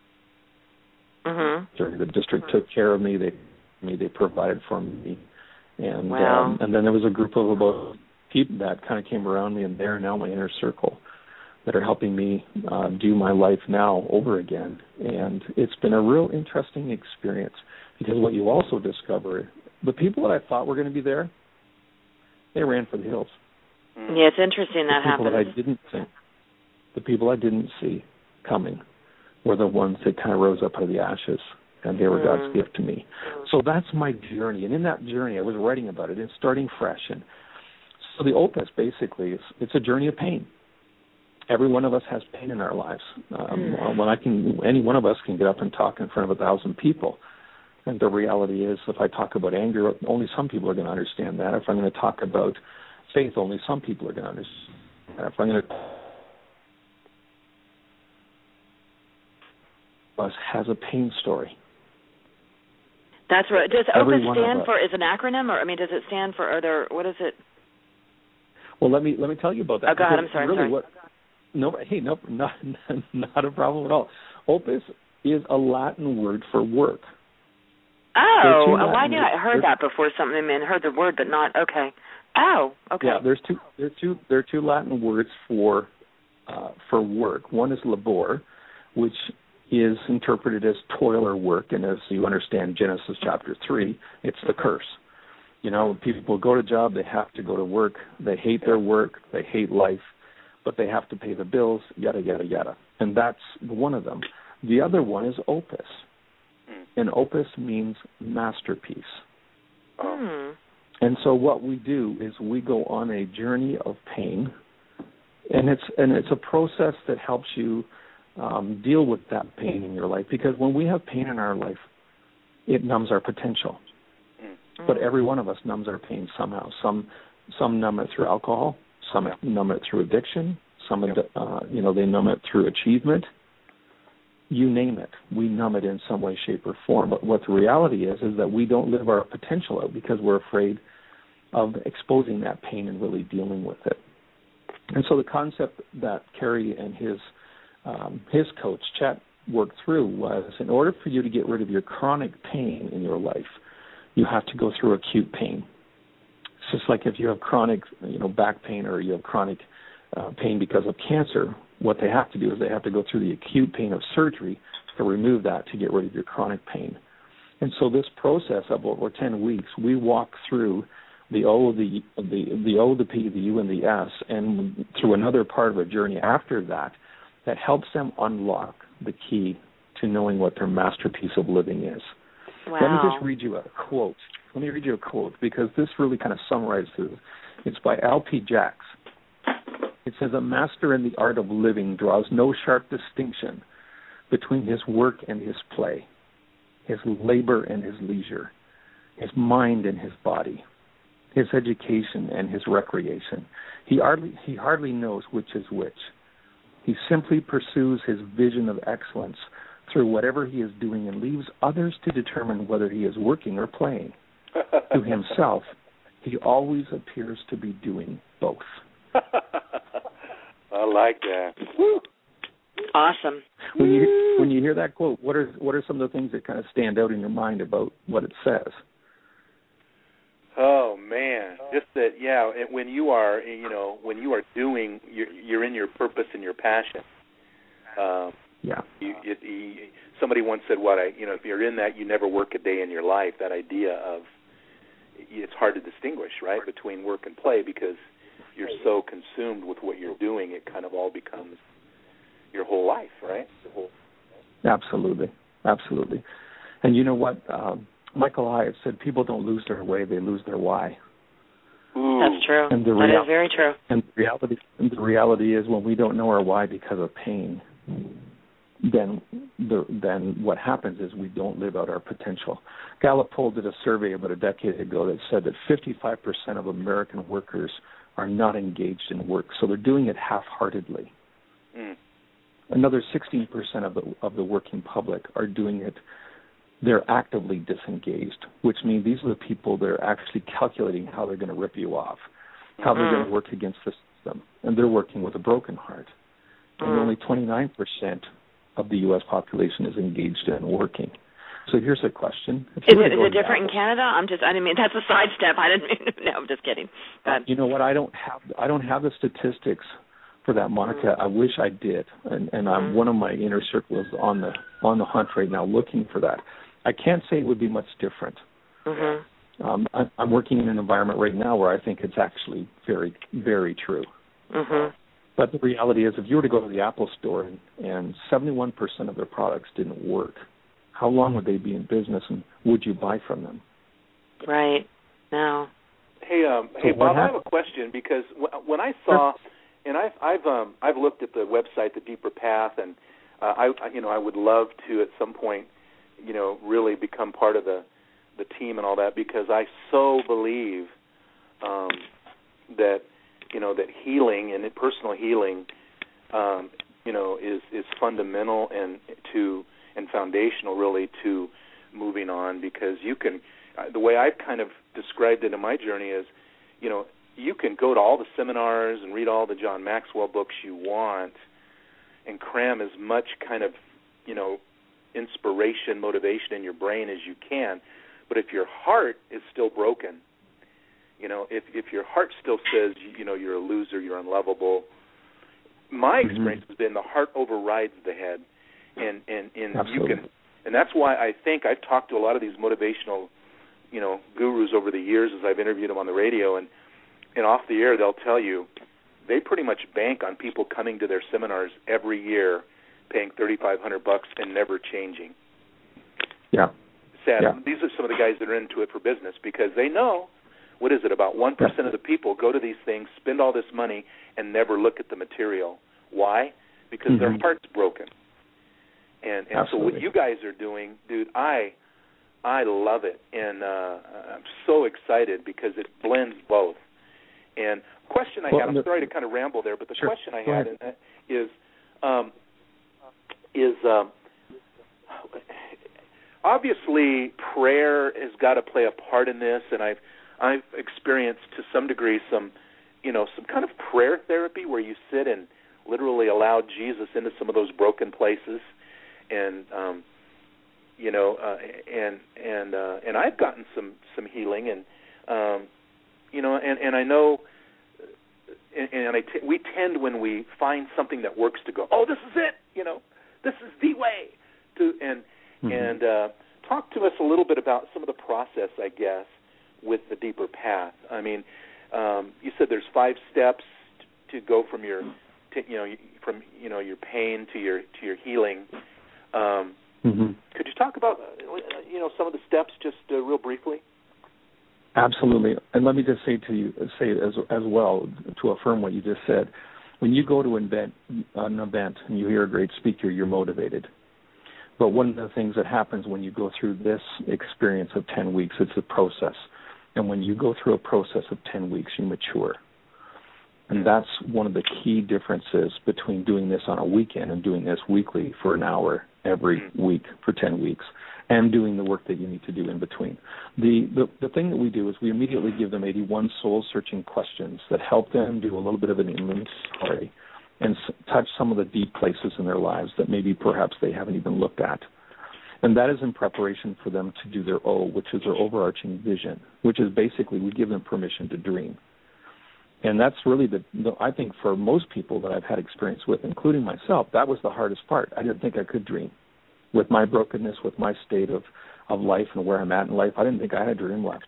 Mm-hmm. The district took care of me. They me. They provided for me. And wow. um, and then there was a group of about people that kind of came around me, and they're now my inner circle that are helping me uh, do my life now over again. And it's been a real interesting experience because what you also discover, the people that I thought were going to be there, they ran for the hills. Yeah, it's interesting that the people happens. that I didn't think, the people I didn't see coming were the ones that kind of rose up out of the ashes, and they were mm. God's gift to me. So that's my journey, and in that journey, I was writing about it and starting fresh. And so the Opus basically is it's a journey of pain. Every one of us has pain in our lives. Um, mm. When I can, any one of us can get up and talk in front of a thousand people. And the reality is, if I talk about anger, only some people are going to understand that. If I'm going to talk about faith, only some people are going to understand that. If I'm going to us has a pain story. That's right. Does Every Opus stand for is an acronym, or I mean, does it stand for? Are there? What is it? Well, let me let me tell you about that. Oh, go ahead. I'm sorry. Really, I'm sorry. What, no, hey, no, not not a problem at all. Opus is a Latin word for work. Oh, oh I knew I heard that before. Something I mean, heard the word, but not okay. Oh, okay. Yeah, there's two. There's two. There are two Latin words for uh, for work. One is labor, which is interpreted as toil or work, and as you understand Genesis chapter three, it's the curse. You know, people go to job, they have to go to work, they hate their work, they hate life, but they have to pay the bills, yada, yada, yada. And that's one of them. The other one is opus. And opus means masterpiece. Hmm. And so what we do is we go on a journey of pain, and it's and it's a process that helps you um, deal with that pain in your life. Because when we have pain in our life, it numbs our potential. Mm. But every one of us numbs our pain somehow. Some some numb it through alcohol. Some numb it through addiction. Some uh, you know they numb it through achievement. You name it, we numb it in some way, shape, or form. But what the reality is is that we don't live our potential out because we're afraid of exposing that pain and really dealing with it. And so the concept that Kerry and his um, his coach, Chet, worked through was in order for you to get rid of your chronic pain in your life, you have to go through acute pain. It's just like if you have chronic, you know, back pain or you have chronic uh, pain because of cancer, what they have to do is they have to go through the acute pain of surgery to remove that to get rid of your chronic pain. And so this process of over ten weeks, we walk through the O, the the the O, the P, the U, and the S, and through another part of a journey after that that helps them unlock the key to knowing what their masterpiece of living is. Wow. Let me just read you a quote. Let me read you a quote because this really kind of summarizes. It's by Al P. Jacks. It says, a master in the art of living draws no sharp distinction between his work and his play, his labor and his leisure, his mind and his body, his education and his recreation. He hardly, he hardly knows which is which. He simply pursues his vision of excellence through whatever he is doing and leaves others to determine whether he is working or playing. To himself, he always appears to be doing both. I like that. Woo. Awesome. When you when you hear that quote, what are what are some of the things that kind of stand out in your mind about what it says? Oh man, just that. Yeah, when you are, you know, when you are doing, you're, you're in your purpose and your passion. Um, yeah. You, it, you, somebody once said, "What I, you know, if you're in that, you never work a day in your life." That idea of it's hard to distinguish, right, between work and play because you're so consumed with what you're doing, it kind of all becomes your whole life, right? Whole... Absolutely, absolutely. And you know what? Um, Michael Hyatt said people don't lose their way, they lose their why. Ooh. That's true. And the that real- is very true. And the reality, and the reality is when we don't know our why because of pain, then the, then what happens is we don't live out our potential. Gallup poll did a survey about a decade ago that said that fifty-five percent of American workers are not engaged in work, so they're doing it half-heartedly. Mm. Another sixteen percent of the of the working public are doing it, they're actively disengaged, which means these are the people that are actually calculating how they're going to rip you off, how mm-hmm. they're going to work against the system, and they're working with a broken heart. Mm. And only twenty-nine percent of the U S population is engaged in working. So here's a question. Is it, is it different in Canada? I'm just, I didn't mean, that's a sidestep. I didn't mean, no, I'm just kidding. Uh, you know what, I don't have, I don't have the statistics for that, Monica. Mm-hmm. I wish I did. And, and I'm, mm-hmm. one of my inner circle is on the, on the hunt right now looking for that. I can't say it would be much different. Mm-hmm. Um, I, I'm working in an environment right now where I think it's actually very, very true. Mm-hmm. But the reality is, if you were to go to the Apple store and, and seventy-one percent of their products didn't work, how long would they be in business, and would you buy from them? Right. No. Hey, um, so hey, Bob, happened? I have a question because w- when I saw, and I've I've um, I've looked at the website, The Deeper Path, and uh, I you know I would love to at some point, you know, really become part of the the team and all that, because I so believe um, that you know that healing and personal healing, um, you know, is is fundamental and to and foundational really to moving on, because you can, uh, the way I've kind of described it in my journey is, you know, you can go to all the seminars and read all the John Maxwell books you want and cram as much kind of, you know, inspiration, motivation in your brain as you can, but if your heart is still broken, you know, if, if your heart still says, you know, you're a loser, you're unlovable, my experience mm-hmm. has been the heart overrides the head. And and, and you can, and that's why I think I've talked to a lot of these motivational, you know, gurus over the years as I've interviewed them on the radio, and and off the air they'll tell you they pretty much bank on people coming to their seminars every year, paying thirty-five hundred bucks and never changing. Yeah. Sad. Yeah. These are some of the guys that are into it for business, because they know, what is it, about one percent of the people go to these things, spend all this money, and never look at the material. Why? Because mm-hmm. their heart's broken. And, and so what you guys are doing, dude, I I love it, and uh, I'm so excited because it blends both. And question I well, had, I'm the, sorry to kind of ramble there, but the sure. question I Go had ahead. is um, is um, obviously prayer has got to play a part in this, and I've I've experienced to some degree some you know some kind of prayer therapy where you sit and literally allow Jesus into some of those broken places. And um, you know, uh, and and uh, and I've gotten some, some healing, and um, you know, and, and I know, and, and I t- we tend when we find something that works to go, oh, this is it, you know, this is the way to, and mm-hmm. and uh, talk to us a little bit about some of the process, I guess, with the Deeper Path. I mean, um, you said there's five steps to go from your, to, you know, from you know your pain to your to your healing. Um, mm-hmm. Could you talk about, you know, some of the steps just uh, real briefly? Absolutely. And let me just say to you, say as as well, to affirm what you just said. When you go to an event, an event and you hear a great speaker, you're motivated. But one of the things that happens when you go through this experience of ten weeks, it's a process. And when you go through a process of ten weeks, you mature. And that's one of the key differences between doing this on a weekend and doing this weekly for an hour every week for ten weeks, and doing the work that you need to do in between. The, the the thing that we do is we immediately give them eighty-one soul-searching questions that help them do a little bit of an inventory and s- touch some of the deep places in their lives that maybe perhaps they haven't even looked at. And that is in preparation for them to do their O, which is their overarching vision, which is basically we give them permission to dream. And that's really, the, the I think for most people that I've had experience with, including myself, that was the hardest part. I didn't think I could dream. With my brokenness, with my state of, of life and where I'm at in life, I didn't think I had a dream left.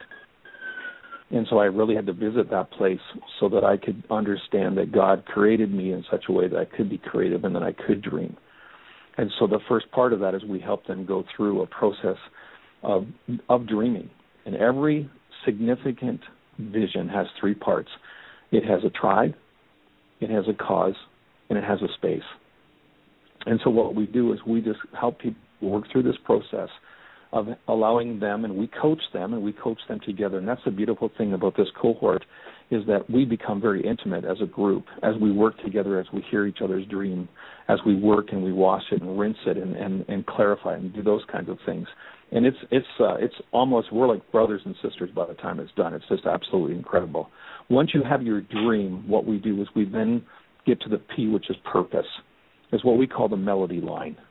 And so I really had to visit that place so that I could understand that God created me in such a way that I could be creative and that I could dream. And so the first part of that is we help them go through a process of of dreaming. And every significant vision has three parts. It has a tribe, it has a cause, and it has a space. And so what we do is we just help people work through this process of allowing them, and we coach them, and we coach them together. And that's the beautiful thing about this cohort, is that we become very intimate as a group, as we work together, as we hear each other's dream, as we work and we wash it and rinse it and, and, and clarify and do those kinds of things. And it's it's uh, it's almost, we're like brothers and sisters by the time it's done. It's just absolutely incredible. Once you have your dream, what we do is we then get to the P, which is purpose. It's what we call the melody line.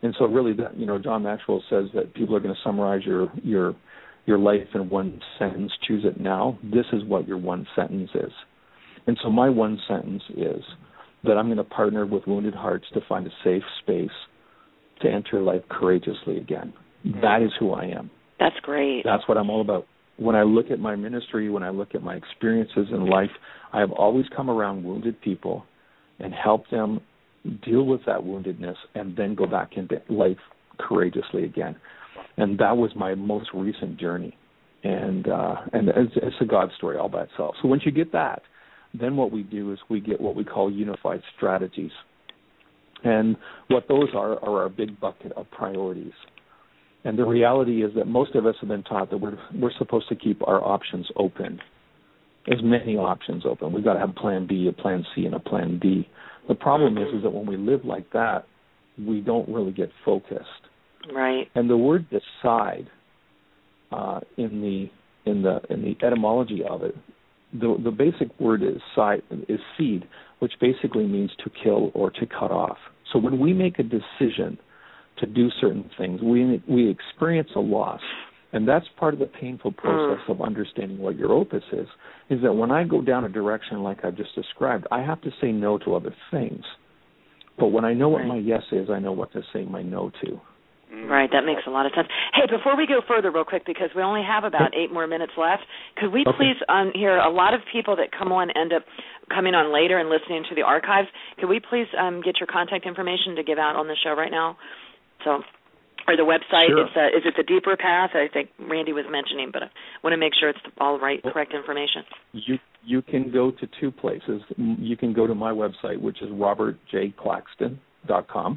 and so really, that, you know, John Maxwell says that people are going to summarize your your your life in one sentence. Choose it now. This is what your one sentence is. And so my one sentence is that I'm going to partner with Wounded Hearts to find a safe space to enter life courageously again. That is who I am. That's great. That's what I'm all about. When I look at my ministry, when I look at my experiences in life, I have always come around wounded people and helped them deal with that woundedness and then go back into life courageously again. And that was my most recent journey. And uh, and it's, it's a God story all by itself. So once you get that, then what we do is we get what we call unified strategies. And what those are are our big bucket of priorities. And the reality is that most of us have been taught that we're we're supposed to keep our options open, as many options open. We've got to have plan B, a plan C, and a plan D. The problem is, is that when we live like that, we don't really get focused. Right. And the word decide, uh, in the in the in the etymology of it, the the basic word is side, is seed, which basically means to kill or to cut off. So when we make a decision to do certain things, we we experience a loss. And that's part of the painful process mm. of understanding what your opus is, is that when I go down a direction like I've just described, I have to say no to other things. But when I know what right. my yes is, I know what to say my no to. Right, that makes a lot of sense. Hey, before we go further real quick, because we only have about eight more minutes left, could we okay. please um, hear a lot of people that come on end up coming on later and listening to the archives. Could we please um, get your contact information to give out on the show right now? So, or the website, sure. it's uh, is it the Deeper Path? I think Randy was mentioning, but I want to make sure it's all right, correct information. You you can go to two places. You can go to my website, which is robert j claxton dot com.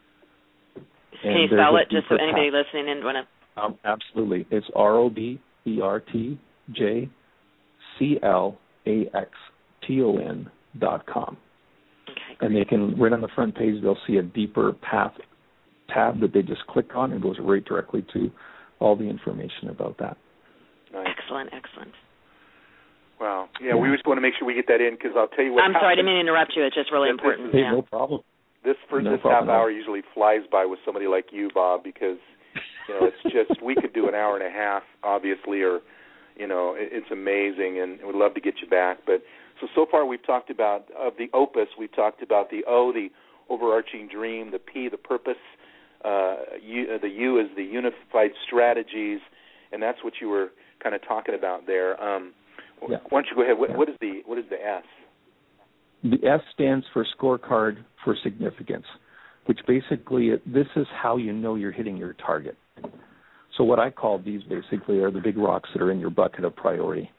Can you spell it just so anybody path. listening in want to? Um, absolutely. It's R O B E R T J C L A X T O N dot com. Okay, and they can, right on the front page, they'll see a Deeper Path tab that they just click on and goes right directly to all the information about that. Nice. Excellent, excellent. Wow. Yeah, yeah, we just want to make sure we get that in because I'll tell you what I'm happens. sorry, I didn't mean to interrupt you. It's just really important. Hey, yeah. no problem. This first no this problem half hour usually flies by with somebody like you, Bob, because you know it's just we could do an hour and a half, obviously, or you know it, it's amazing, and we'd love to get you back. But so so far we've talked about of the opus, we've talked about the O, the overarching dream, the P, the purpose, uh, U, uh, the U is the unified strategies, and that's what you were kind of talking about there. Um, yeah. Why don't you go ahead? What, yeah. what is the what is the S? The S stands for Scorecard for Significance, which basically, this is how you know you're hitting your target. So what I call these basically are the big rocks that are in your bucket of priority.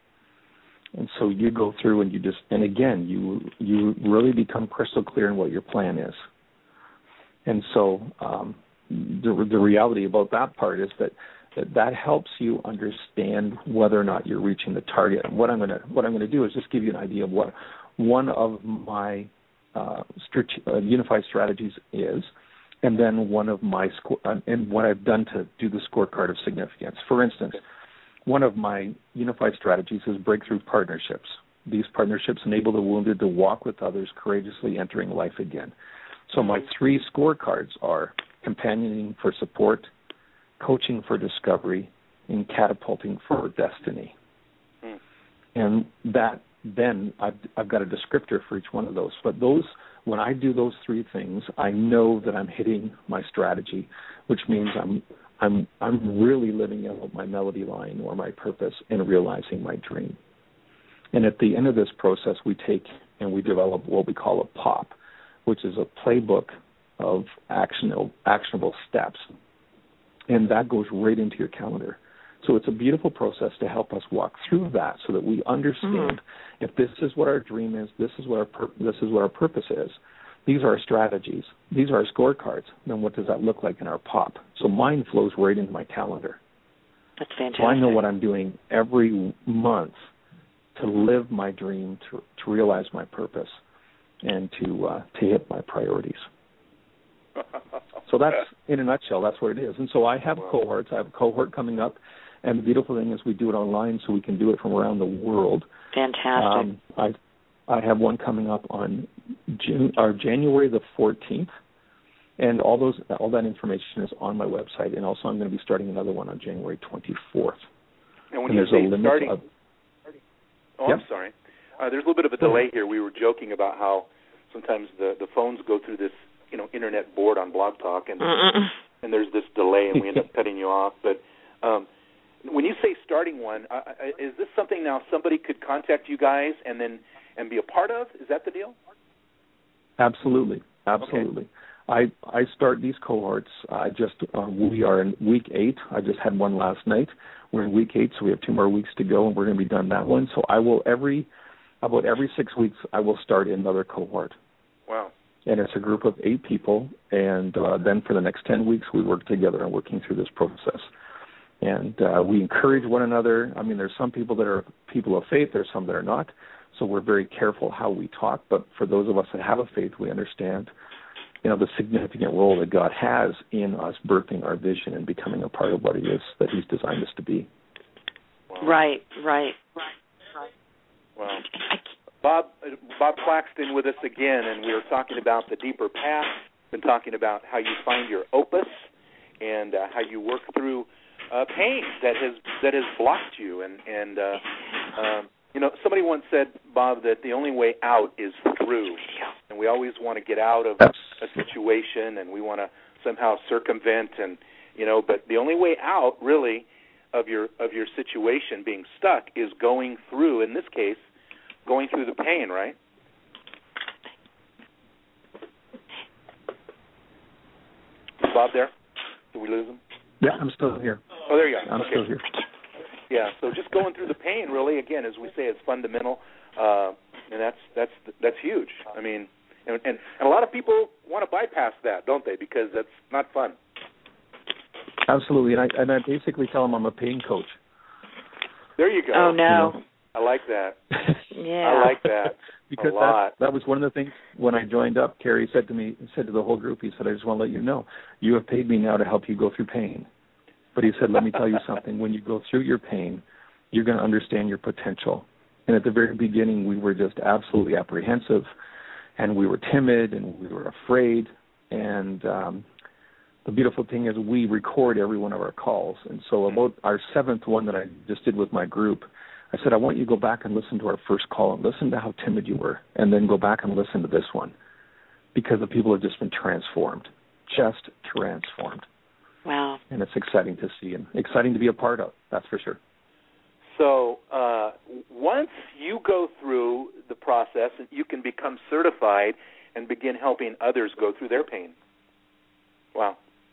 And so you go through and you just, and again, you you really become crystal clear in what your plan is. And so um, the the reality about that part is that that, that helps you understand whether or not you're reaching the target. And what I'm gonna what I'm gonna do is just give you an idea of what one of my uh, strate- uh, unified strategies is, and then one of my sco- uh, and what I've done to do the scorecard of significance. For instance, one of my unified strategies is breakthrough partnerships. These partnerships enable the wounded to walk with others, courageously entering life again. So my three scorecards are companioning for support, coaching for discovery, and catapulting for destiny. Mm. And that then I've, I've got a descriptor for each one of those. But those, when I do those three things, I know that I'm hitting my strategy, which means I'm I'm I'm really living out my melody line or my purpose and realizing my dream. And at the end of this process, we take and we develop what we call a POP, which is a playbook of actionable actionable steps, and that goes right into your calendar. So it's a beautiful process to help us walk through that, so that we understand mm-hmm. if this is what our dream is, this is what our pur- this is what our purpose is. These are our strategies. These are our scorecards. Then what does that look like in our POP? So mine flows right into my calendar. That's fantastic. So I know what I'm doing every month to live my dream, to to realize my purpose, and to uh, to hit my priorities. So that's, in a nutshell, that's what it is. And so I have wow. cohorts. I have a cohort coming up. And the beautiful thing is we do it online, so we can do it from around the world. Fantastic. Um, I I have one coming up on June or January the fourteenth, And all those, all that information is on my website. And also, I'm going to be starting another one on January twenty-fourth. And when and you say starting, of, oh, yep. I'm sorry. Uh, there's a little bit of a delay here. We were joking about how sometimes the the phones go through this, you know, internet board on Blog Talk, and Mm-mm. and there's this delay, and we end up cutting you off. But um, when you say starting one, uh, is this something now somebody could contact you guys and then and be a part of? Is that the deal? Absolutely, absolutely. Okay. I I start these cohorts. I just uh, we are in week eight. I just had one last night. We're in week eight, so we have two more weeks to go, and we're going to be done that one. So I will every about every six weeks I will start another cohort. Wow. And it's a group of eight people, and uh, then for the next ten weeks we work together on working through this process. And uh, we encourage one another. I mean, there's some people that are people of faith, there's some that are not, so we're very careful how we talk. But for those of us that have a faith, we understand, you know, the significant role that God has in us birthing our vision and becoming a part of what it is that He's designed us to be. Wow. Right, right. Wow. Bob Bob Claxton with us again, and we were talking about the deeper path. Been talking about how you find your opus and uh, how you work through uh, pain that has that has blocked you. And and uh, um, you know, somebody once said, Bob, that the only way out is through, and we always want to get out of a situation, and we want to somehow circumvent, and you know, but the only way out, really, of your of your situation being stuck is going through. In this case, going through the pain, right? Is Bob there? Did we lose him? Yeah, I'm still here. Oh, there you go. I'm okay. still here. Yeah, so just going through the pain, really, again, as we say, it's fundamental, uh, and that's that's that's huge. I mean, and, and and a lot of people want to bypass that, don't they? Because that's not fun. Absolutely, and I and I basically tell them I'm a pain coach. There you go. Oh no. You know? I like that. Yeah. I like that. Because a lot. That, that was one of the things when I joined up. Kerry said to me, said to the whole group, he said, "I just want to let you know, you have paid me now to help you go through pain." But he said, "Let me tell you something. When you go through your pain, you're going to understand your potential." And at the very beginning, we were just absolutely apprehensive, and we were timid, and we were afraid. And um, the beautiful thing is, we record every one of our calls. And so, about our seventh one that I just did with my group, I said, I want you to go back and listen to our first call and listen to how timid you were, and then go back and listen to this one, because the people have just been transformed, just transformed. Wow. And it's exciting to see and exciting to be a part of, that's for sure. So uh, once you go through the process, you can become certified and begin helping others go through their pain. Wow.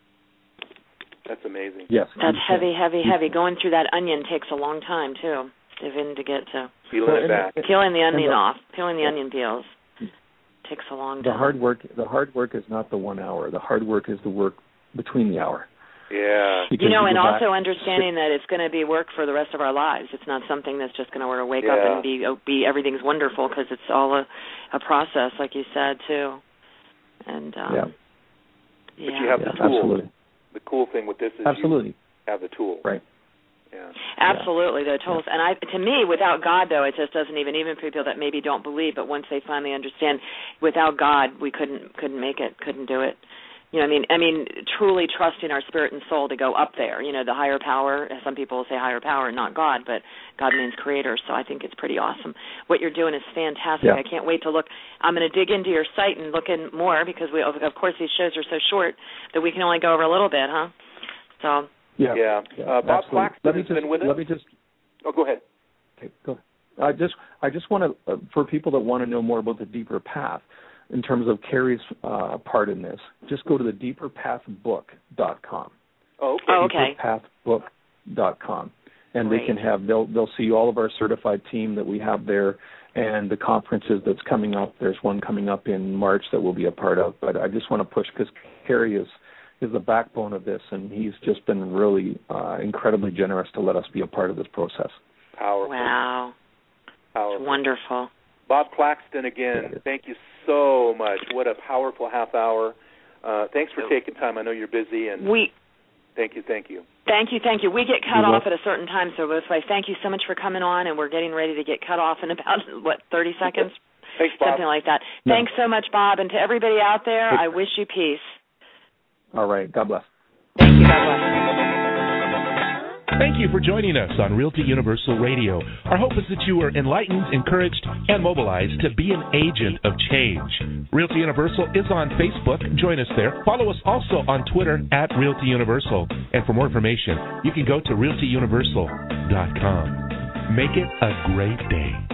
That's amazing. Yes. That's heavy, heavy, heavy. Going through that onion takes a long time, too. Even to get to peeling it back, peeling the onion the, off, peeling the onion peels takes a long time. The hard work, the hard work is not the one hour. The hard work is the work between the hour. Yeah, because you know, you and also back. understanding that it's going to be work for the rest of our lives. It's not something that's just going to wake yeah. up and be be everything's wonderful, because it's all a, a process, like you said too. And um, yeah, yeah, but you have yeah, the tools. Absolutely. The cool thing with this is absolutely you have the tools, right? Yeah. Absolutely, the tools. And I, to me, without God, though, it just doesn't even, even for people that maybe don't believe, but once they finally understand, without God, we couldn't couldn't make it, couldn't do it. You know, I mean, I mean, truly trusting our spirit and soul to go up there. You know, the higher power. Some people say higher power, not God, but God means creator. So I think it's pretty awesome. What you're doing is fantastic. Yeah. I can't wait to look. I'm going to dig into your site and look in more, because we, of course, these shows are so short that we can only go over a little bit, huh? So. Yeah, yeah. yeah Uh, Bob absolutely. Claxton let me has just, been with us. Let me just. Oh, go ahead. Okay, go ahead. I just, I just want to, uh, for people that want to know more about the deeper path, in terms of Kerry's uh, part in this, just go to the deeper path book dot com. Oh, okay. Oh, okay. deeper path book dot com, and Great. they can have they'll they'll see all of our certified team that we have there, and the conferences that's coming up. There's one coming up in March that we'll be a part of. But I just want to push, because Kerry is. is the backbone of this, and he's just been really uh, incredibly generous to let us be a part of this process. Powerful. Wow. Powerful. It's wonderful. Bob Claxton, again, thank you so much. What a powerful half hour. Uh, thanks for taking time. I know you're busy, and we thank you, thank you. Thank you, thank you. We get cut You're off welcome. at a certain time, so let's say thank you so much for coming on, and we're getting ready to get cut off in about, what, thirty seconds? Thanks, Bob. Something like that. No. Thanks so much, Bob, and to everybody out there, I wish you peace. All right. God bless. Thank you. God bless. Thank you for joining us on Realty Universal Radio. Our hope is that you are enlightened, encouraged, and mobilized to be an agent of change. Realty Universal is on Facebook. Join us there. Follow us also on Twitter at Realty Universal. And for more information, you can go to realty universal dot com. Make it a great day.